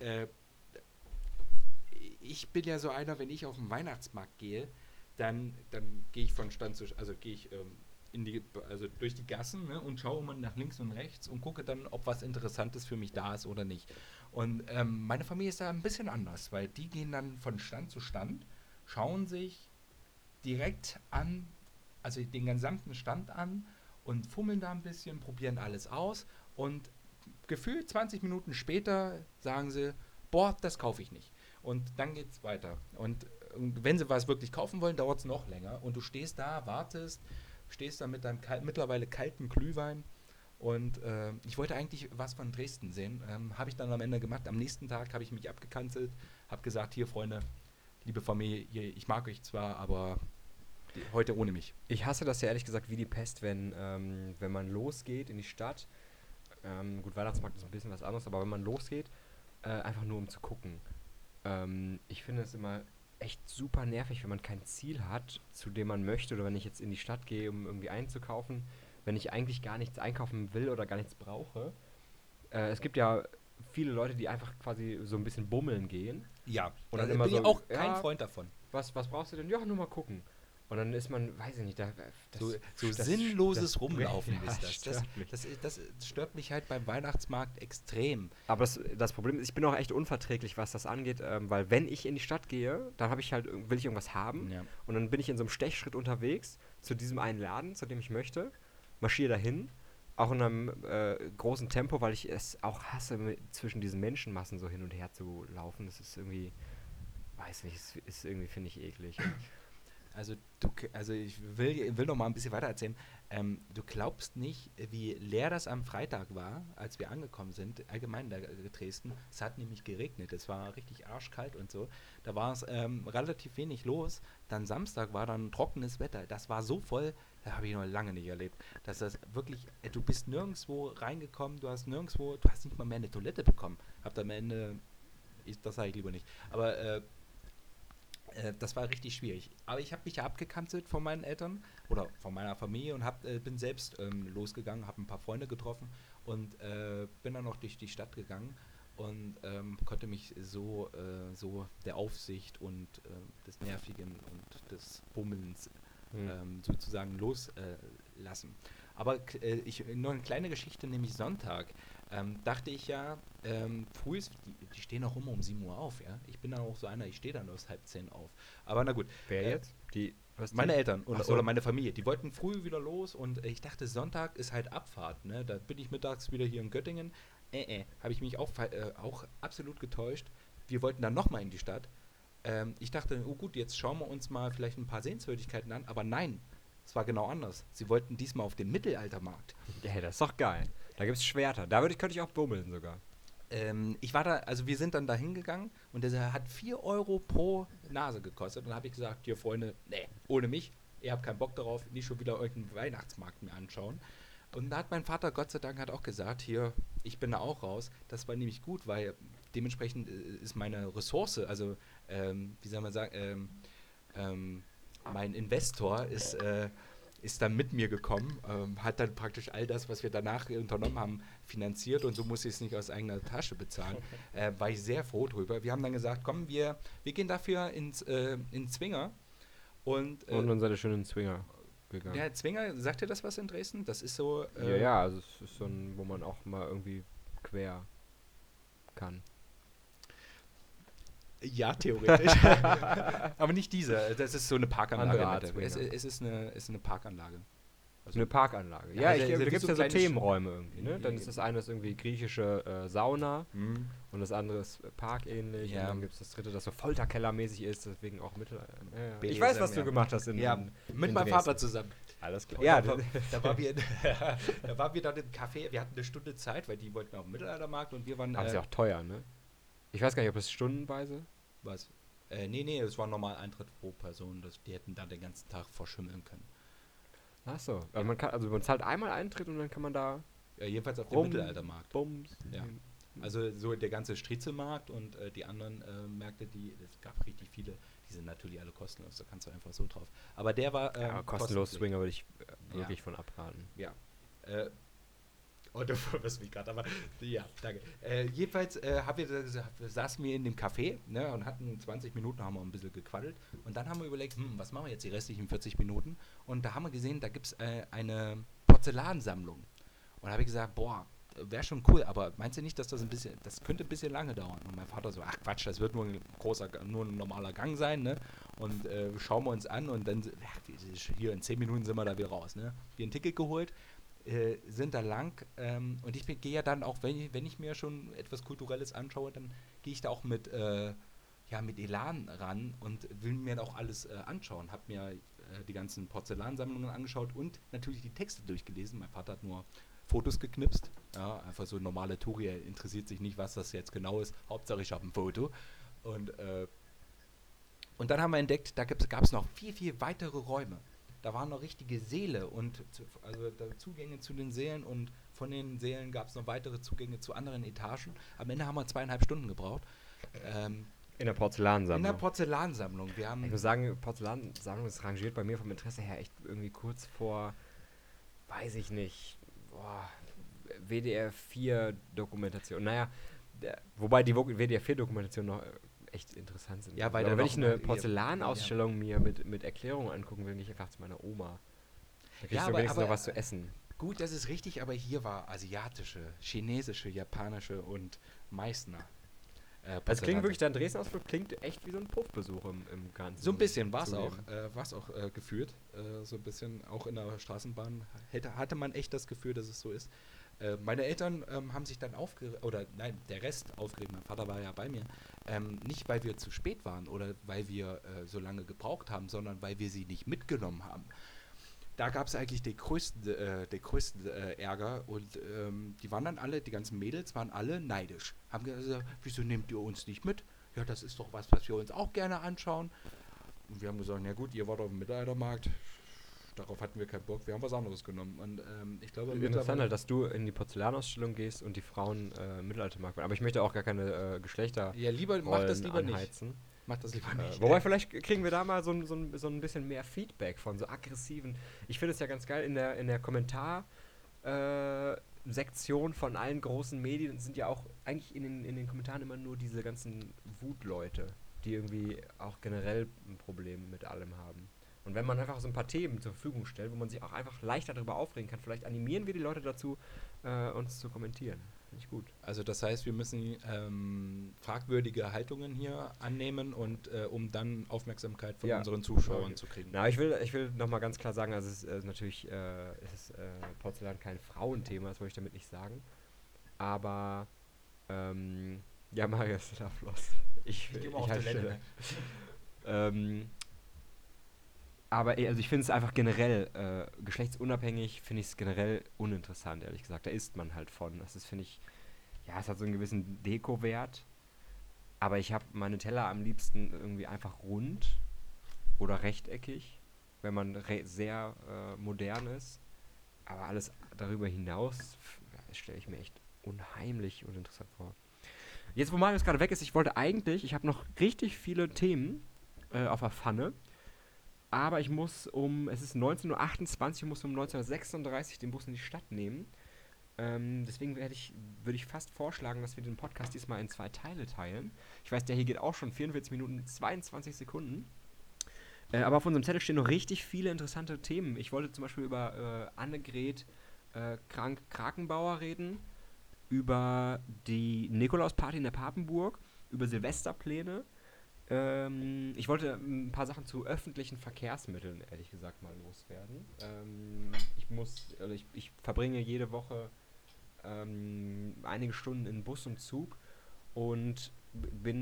ich bin ja so einer, wenn ich auf den Weihnachtsmarkt gehe, dann gehe ich von Stand zu, also gehe ich also durch die Gassen, ne, und schaue immer nach links und rechts und gucke dann, ob was Interessantes für mich da ist oder nicht. Und meine Familie ist da ein bisschen anders, weil die gehen dann von Stand zu Stand, schauen sich direkt an, also den gesamten Stand an und fummeln da ein bisschen, probieren alles aus und gefühlt 20 Minuten später sagen sie, boah, das kaufe ich nicht. Und dann geht's weiter. Und wenn sie was wirklich kaufen wollen, dauert es noch länger. Und du stehst da, wartest, stehst da mit deinem mittlerweile kalten Glühwein. Und ich wollte eigentlich was von Dresden sehen. Habe ich dann am Ende gemacht. Am nächsten Tag habe ich mich abgekanzelt, habe gesagt, hier Freunde, liebe Familie, ich mag euch zwar, aber heute ohne mich. Ich hasse das ja ehrlich gesagt wie die Pest, wenn man losgeht in die Stadt. Gut, Weihnachtsmarkt ist ein bisschen was anderes, aber wenn man losgeht, einfach nur um zu gucken. Ich finde es immer echt super nervig, wenn man kein Ziel hat, zu dem man möchte, oder wenn ich jetzt in die Stadt gehe, um irgendwie einzukaufen, wenn ich eigentlich gar nichts einkaufen will oder gar nichts brauche. Es gibt ja viele Leute, die einfach quasi so ein bisschen bummeln gehen. Ja, Und dann da immer bin so, ich auch ja, kein Freund davon. was brauchst du denn? Ja, nur mal gucken. Und dann ist man, weiß ich nicht, So das sinnloses das Rumlaufen ja, ist das. stört mich. Das stört mich halt beim Weihnachtsmarkt extrem. Aber das Problem ist, ich bin auch echt unverträglich, was das angeht, weil wenn ich in die Stadt gehe, dann will ich irgendwas haben, Ja. und dann bin ich in so einem Stechschritt unterwegs zu diesem einen Laden, zu dem ich möchte, marschiere dahin, auch in einem großen Tempo, weil ich es auch hasse, zwischen diesen Menschenmassen so hin und her zu laufen. Das ist irgendwie, weiß nicht, es ist irgendwie, finde ich, eklig. Also ich will noch mal ein bisschen weiter erzählen. Du glaubst nicht, wie leer das am Freitag war, als wir angekommen sind, allgemein in Dresden. Es hat nämlich geregnet, es war richtig arschkalt und so. Da war es relativ wenig los. Dann Samstag war dann trockenes Wetter. Das war so voll, das habe ich noch lange nicht erlebt. Dass das wirklich, du bist nirgendwo reingekommen, du hast nicht mal mehr eine Toilette bekommen. Habt am Ende, das sage ich lieber nicht, aber das war richtig schwierig. Aber ich habe mich ja abgekanzelt von meinen Eltern oder von meiner Familie und bin selbst losgegangen, habe ein paar Freunde getroffen und bin dann noch durch die Stadt gegangen und konnte mich so der Aufsicht und des Nervigen und des Bummelns sozusagen loslassen. Aber noch eine kleine Geschichte, nämlich Sonntag. Dachte ich ja, früh die stehen auch immer um 7 Uhr auf, ja. Ich bin dann auch so einer, ich stehe dann erst 9:30 auf. Aber na gut. Wer jetzt? Meine Eltern Ach so. oder meine Familie, die wollten früh wieder los und ich dachte, Sonntag ist halt Abfahrt, ne? Da bin ich mittags wieder hier in Göttingen. Habe ich mich auch absolut getäuscht. Wir wollten dann nochmal in die Stadt. Ich dachte, oh gut, jetzt schauen wir uns mal vielleicht ein paar Sehenswürdigkeiten an, aber nein, es war genau anders. Sie wollten diesmal auf den Mittelaltermarkt. Ja, das ist doch geil. Da gibt's Schwerter. Könnte ich auch bummeln sogar. Ich war da, also wir sind dann da hingegangen und der hat 4 Euro pro Nase gekostet. Und dann habe ich gesagt, hier Freunde, nee, ohne mich, ihr habt keinen Bock darauf, nicht schon wieder irgendeinen Weihnachtsmarkt mir anschauen. Und da hat mein Vater Gott sei Dank hat auch gesagt, hier, ich bin da auch raus. Das war nämlich gut, weil dementsprechend ist meine Ressource, also wie soll man sagen, mein Investor ist dann mit mir gekommen, hat dann praktisch all das, was wir danach unternommen haben, finanziert und so musste ich es nicht aus eigener Tasche bezahlen. War ich sehr froh drüber. Wir haben dann gesagt, komm, wir gehen dafür ins Zwinger. Und dann seid ihr schön in den Zwinger gegangen. der Zwinger, sagt dir das was in Dresden? Das ist so... Ja, also es ist so ein, wo man auch mal irgendwie quer kann. Ja, theoretisch. Aber nicht diese. Das ist so eine Parkanlage. Andere Art Es ist eine Parkanlage. Also eine Parkanlage. Ja, Also, da gibt es so ja so kleine Themenräume irgendwie, ne? Dann ist das eine ist irgendwie griechische Sauna und das andere ist parkähnlich. Ja. Und dann gibt es das dritte, das so Folterkellermäßig ist, deswegen auch Mittelalter. Ja. Ich BSM, weiß, was du ja. gemacht hast Mit in meinem Dresden. Vater zusammen. Alles klar. Und Ja, da waren wir, da waren wir dann im Café. Wir hatten eine Stunde Zeit, weil die wollten auf dem Mittelaltermarkt und wir waren. aber ist ja auch teuer, ne? Ich weiß gar nicht, ob es stundenweise. Was? Nee, es war normal Eintritt pro Person. Die hätten da den ganzen Tag verschimmeln können. Ach so. Ja. Also man zahlt einmal Eintritt und dann kann man da Ja, jedenfalls auf dem Mittelaltermarkt. Bums. Ja. Also so der ganze Striezelmarkt und die anderen Märkte, es gab richtig viele, die sind natürlich alle kostenlos, da kannst du einfach so drauf. Aber der war Ja, kostenlos Swinger würde ich wirklich von abraten. Ja. Oh, du wirst mich gerade, aber ja, danke. Jedenfalls saßen wir in dem Café, ne, und hatten 20 Minuten, haben wir ein bisschen gequaddelt. Und dann haben wir überlegt, was machen wir jetzt die restlichen 40 Minuten? Und da haben wir gesehen, da gibt es eine Porzellansammlung. Und da habe ich gesagt, boah, wäre schon cool, aber meinst du nicht, dass das könnte ein bisschen lange dauern? Und mein Vater so, ach Quatsch, das wird nur ein normaler Gang sein, ne? Und schauen wir uns an und dann, hier in 10 Minuten sind wir da wieder raus, ne? Wir ein Ticket geholt, sind da lang und ich gehe ja dann auch, wenn ich mir schon etwas Kulturelles anschaue, dann gehe ich da auch mit Elan ran und will mir auch alles anschauen. Hab mir die ganzen Porzellansammlungen angeschaut und natürlich die Texte durchgelesen. Mein Vater hat nur Fotos geknipst. Ja, einfach so normale Touri, er interessiert sich nicht, was das jetzt genau ist. Hauptsache ich habe ein Foto. Und dann haben wir entdeckt, da gab es noch viel, viel weitere Räume. Da waren noch richtige Säle und Zugänge zu den Sälen und von den Sälen gab es noch weitere Zugänge zu anderen Etagen. Am Ende haben wir 2,5 Stunden gebraucht. In der Porzellansammlung. In der Porzellansammlung. Ich muss sagen, Porzellansammlung ist rangiert bei mir vom Interesse her echt irgendwie kurz vor, weiß ich nicht, WDR 4 Dokumentation. Naja, wobei die WDR 4 Dokumentation noch echt interessant sind. Ja, weil wenn ich eine Porzellanausstellung mir mit Erklärungen angucken will, gehe ich einfach zu meiner Oma. Da kriegst du wenigstens noch was zu essen. Gut, das ist richtig, aber hier war asiatische, chinesische, japanische und Meißner. Das klingt wirklich, dein Dresden-Ausflug klingt echt wie so ein Puffbesuch im Ganzen. So ein bisschen war es auch, geführt. So ein bisschen, auch in der Straßenbahn hatte man echt das Gefühl, dass es so ist. Meine Eltern haben sich dann der Rest aufgeregt, mein Vater war ja bei mir, nicht weil wir zu spät waren oder weil wir so lange gebraucht haben, sondern weil wir sie nicht mitgenommen haben. Da gab es eigentlich den größten Ärger und die waren dann alle, die ganzen Mädels waren alle neidisch. Haben gesagt, wieso nehmt ihr uns nicht mit? Ja, das ist doch was wir uns auch gerne anschauen. Und wir haben gesagt, na gut, ihr wart auf dem Mittelaltermarkt, darauf hatten wir keinen Bock, wir haben was anderes genommen. Und ich glaube, interessant halt, dass du in die Porzellanausstellung gehst und die Frauen im Mittelaltermarkt waren. Aber ich möchte auch gar keine Geschlechter mach das lieber anheizen. Nicht. Mach das lieber nicht. Wobei, vielleicht kriegen wir da mal so ein bisschen mehr Feedback von so aggressiven. Ich finde es ja ganz geil, in der Kommentarsektion von allen großen Medien sind ja auch eigentlich in den Kommentaren immer nur diese ganzen Wutleute, die irgendwie auch generell ein Problem mit allem haben. Und wenn man einfach so ein paar Themen zur Verfügung stellt, wo man sich auch einfach leichter darüber aufregen kann, vielleicht animieren wir die Leute dazu, uns zu kommentieren. Finde ich gut. Also das heißt, wir müssen fragwürdige Haltungen hier annehmen und um dann Aufmerksamkeit von unseren Zuschauern zu kriegen. Na, ich will nochmal ganz klar sagen, also es ist natürlich Porzellan kein Frauenthema, das wollte ich damit nicht sagen. Aber ja, Marius, da floss. Ich gehe mal auf Toilette. Aber also ich finde es einfach generell, geschlechtsunabhängig, finde ich es generell uninteressant, ehrlich gesagt. Da isst man halt von. Das ist, finde ich, ja, es hat so einen gewissen Deko-Wert. Aber ich habe meine Teller am liebsten irgendwie einfach rund oder rechteckig, wenn man sehr modern ist. Aber alles darüber hinaus stelle ich mir echt unheimlich uninteressant vor. Jetzt, wo Marius gerade weg ist, ich habe noch richtig viele Themen auf der Pfanne. Aber es ist 19.28 Uhr, ich muss um 19.36 Uhr den Bus in die Stadt nehmen. Deswegen würde ich fast vorschlagen, dass wir den Podcast diesmal in 2 Teile teilen. Ich weiß, der hier geht auch schon 44 Minuten 22 Sekunden. Aber auf unserem Zettel stehen noch richtig viele interessante Themen. Ich wollte zum Beispiel über Annegret Krankenbauer reden, über die Nikolausparty in der Papenburg, über Silvesterpläne. Ich wollte ein paar Sachen zu öffentlichen Verkehrsmitteln, ehrlich gesagt, mal loswerden. Ich verbringe jede Woche einige Stunden in Bus und Zug und bin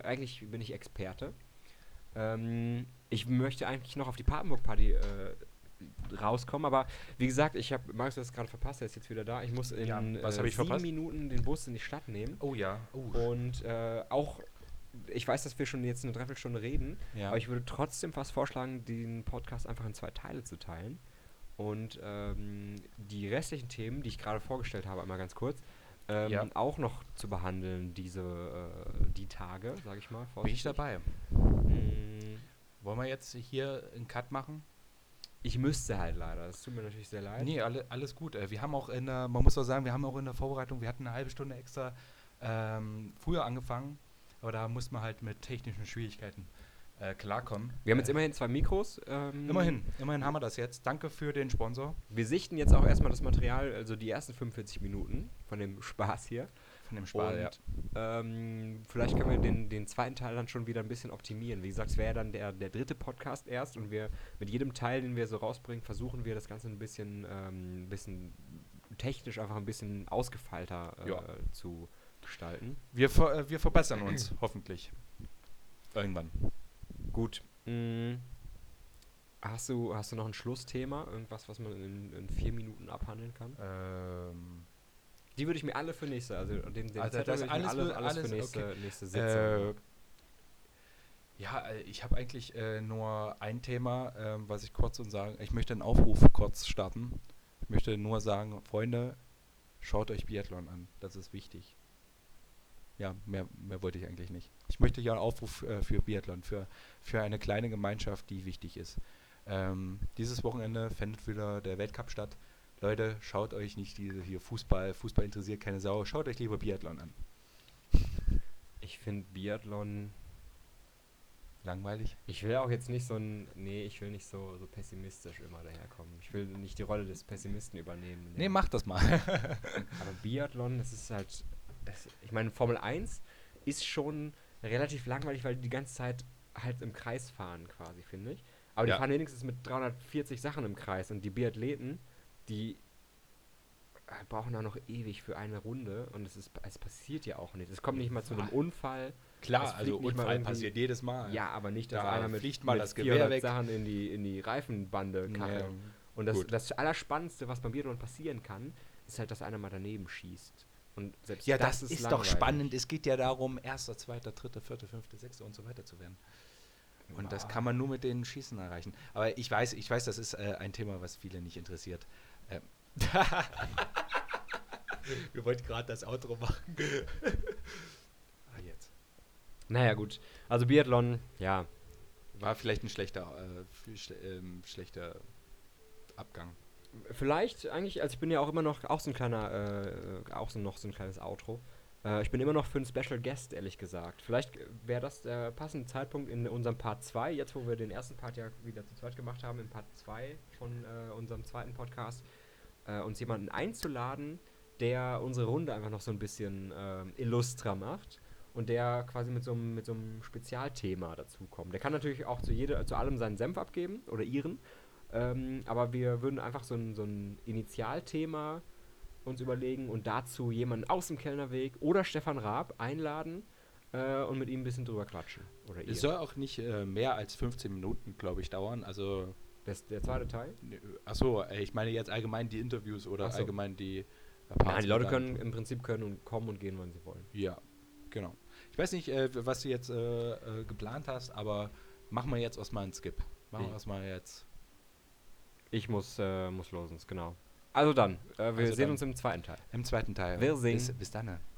ich Experte. Ich möchte eigentlich noch auf die Papenburg-Party rauskommen. Aber wie gesagt, Marius, du hast es gerade verpasst, er ist jetzt wieder da. Ich muss in was hab ich 7 verpasst? Minuten den Bus in die Stadt nehmen. Oh ja. Oh. Und auch, ich weiß, dass wir schon jetzt eine Dreiviertelstunde reden, Ja. aber ich würde trotzdem fast vorschlagen, den Podcast einfach in 2 Teile zu teilen. Und die restlichen Themen, die ich gerade vorgestellt habe, einmal ganz kurz, auch noch zu behandeln, die Tage, sage ich mal. Bin ich dabei. Mm, Wollen wir jetzt hier einen Cut machen? Ich müsste halt leider. Das tut mir natürlich sehr leid. Nee, alles gut. Wir haben auch man muss auch sagen, wir haben auch in der Vorbereitung, wir hatten eine halbe Stunde extra früher angefangen, aber da muss man halt mit technischen Schwierigkeiten klarkommen. Wir haben jetzt immerhin 2 Mikros. Immerhin haben wir das jetzt. Danke für den Sponsor. Wir sichten jetzt auch erstmal das Material, also die ersten 45 Minuten von dem Spaß hier. Von dem Spaß, ja. Vielleicht können wir den zweiten Teil dann schon wieder ein bisschen optimieren. Wie gesagt, es wäre dann der 3. Podcast erst und wir mit jedem Teil, den wir so rausbringen, versuchen wir das Ganze ein bisschen technisch einfach ein bisschen ausgefeilter zu gestalten. Wir verbessern uns, hoffentlich. Irgendwann. Gut. Hast du noch ein Schlussthema? Irgendwas, was man in 4 Minuten abhandeln kann? Die würde ich mir alle für nächste, also den Also Zettel das würde ich mir alles für nächste Sitzung. Ja, ich habe eigentlich nur ein Thema, was ich kurz sagen. Ich möchte einen Aufruf kurz starten. Ich möchte nur sagen, Freunde, schaut euch Biathlon an. Das ist wichtig. Ja, mehr wollte ich eigentlich nicht. Ich möchte hier einen Aufruf für Biathlon, für eine kleine Gemeinschaft, die wichtig ist. Dieses Wochenende findet wieder der Weltcup statt. Leute, schaut euch nicht diese hier Fußball interessiert keine Sau. Schaut euch lieber Biathlon an. Ich finde Biathlon langweilig. Ich will auch jetzt nicht ich will nicht so pessimistisch immer daherkommen. Ich will nicht die Rolle des Pessimisten übernehmen. Nee, mach das mal. Aber Biathlon, das ist halt, ich meine, Formel 1 ist schon relativ langweilig, weil die die ganze Zeit halt im Kreis fahren quasi, finde ich. Aber die fahren wenigstens mit 340 Sachen im Kreis und die Biathleten, die brauchen da noch ewig für eine Runde und es passiert ja auch nicht. Es kommt nicht mal zu einem Unfall. Klar, also Unfall passiert jedes Mal. Ja, aber nicht, dass einer mit das Gewehr weg. Sachen in die Reifenbande kachelt. Und das Allerspannendste, was beim Biathlon passieren kann, ist halt, dass einer mal daneben schießt. Und selbst das ist doch spannend. Es geht ja darum, 1., 2., 3., 4., 5., 6. und so weiter zu werden. Und das kann man nur mit den Schießen erreichen. Aber ich weiß, das ist ein Thema, was viele nicht interessiert. Wir wollten gerade das Outro machen. Jetzt. Naja, gut. Also Biathlon, ja. War vielleicht ein schlechter Abgang. Vielleicht eigentlich, also ich bin ja auch immer noch auch so ein kleiner, noch so ein kleines Outro. Ich bin immer noch für einen Special Guest, ehrlich gesagt. Vielleicht wäre das der passende Zeitpunkt in unserem Part 2, jetzt wo wir den ersten Part ja wieder zu zweit gemacht haben, im Part 2 von unserem zweiten Podcast, uns jemanden einzuladen, der unsere Runde einfach noch so ein bisschen illustrer macht und der quasi mit so einem Spezialthema dazukommt. Der kann natürlich auch zu allem seinen Senf abgeben oder ihren, aber wir würden einfach so ein Initialthema uns überlegen und dazu jemanden aus dem Kellnerweg oder Stefan Raab einladen und mit ihm ein bisschen drüber quatschen. Oder es soll auch nicht mehr als 15 Minuten, glaube ich, dauern. Also der zweite Teil? Achso, ich meine jetzt allgemein die Interviews oder allgemein die Nein, die Leute können im Prinzip kommen und gehen, wann sie wollen. Ja, genau. Ich weiß nicht, was du jetzt geplant hast, aber machen wir jetzt erstmal einen Skip. Machen wir erstmal jetzt. Ich muss losen, genau. Also dann, wir sehen uns im zweiten Teil. Im zweiten Teil. Wir sehen. Bis dann.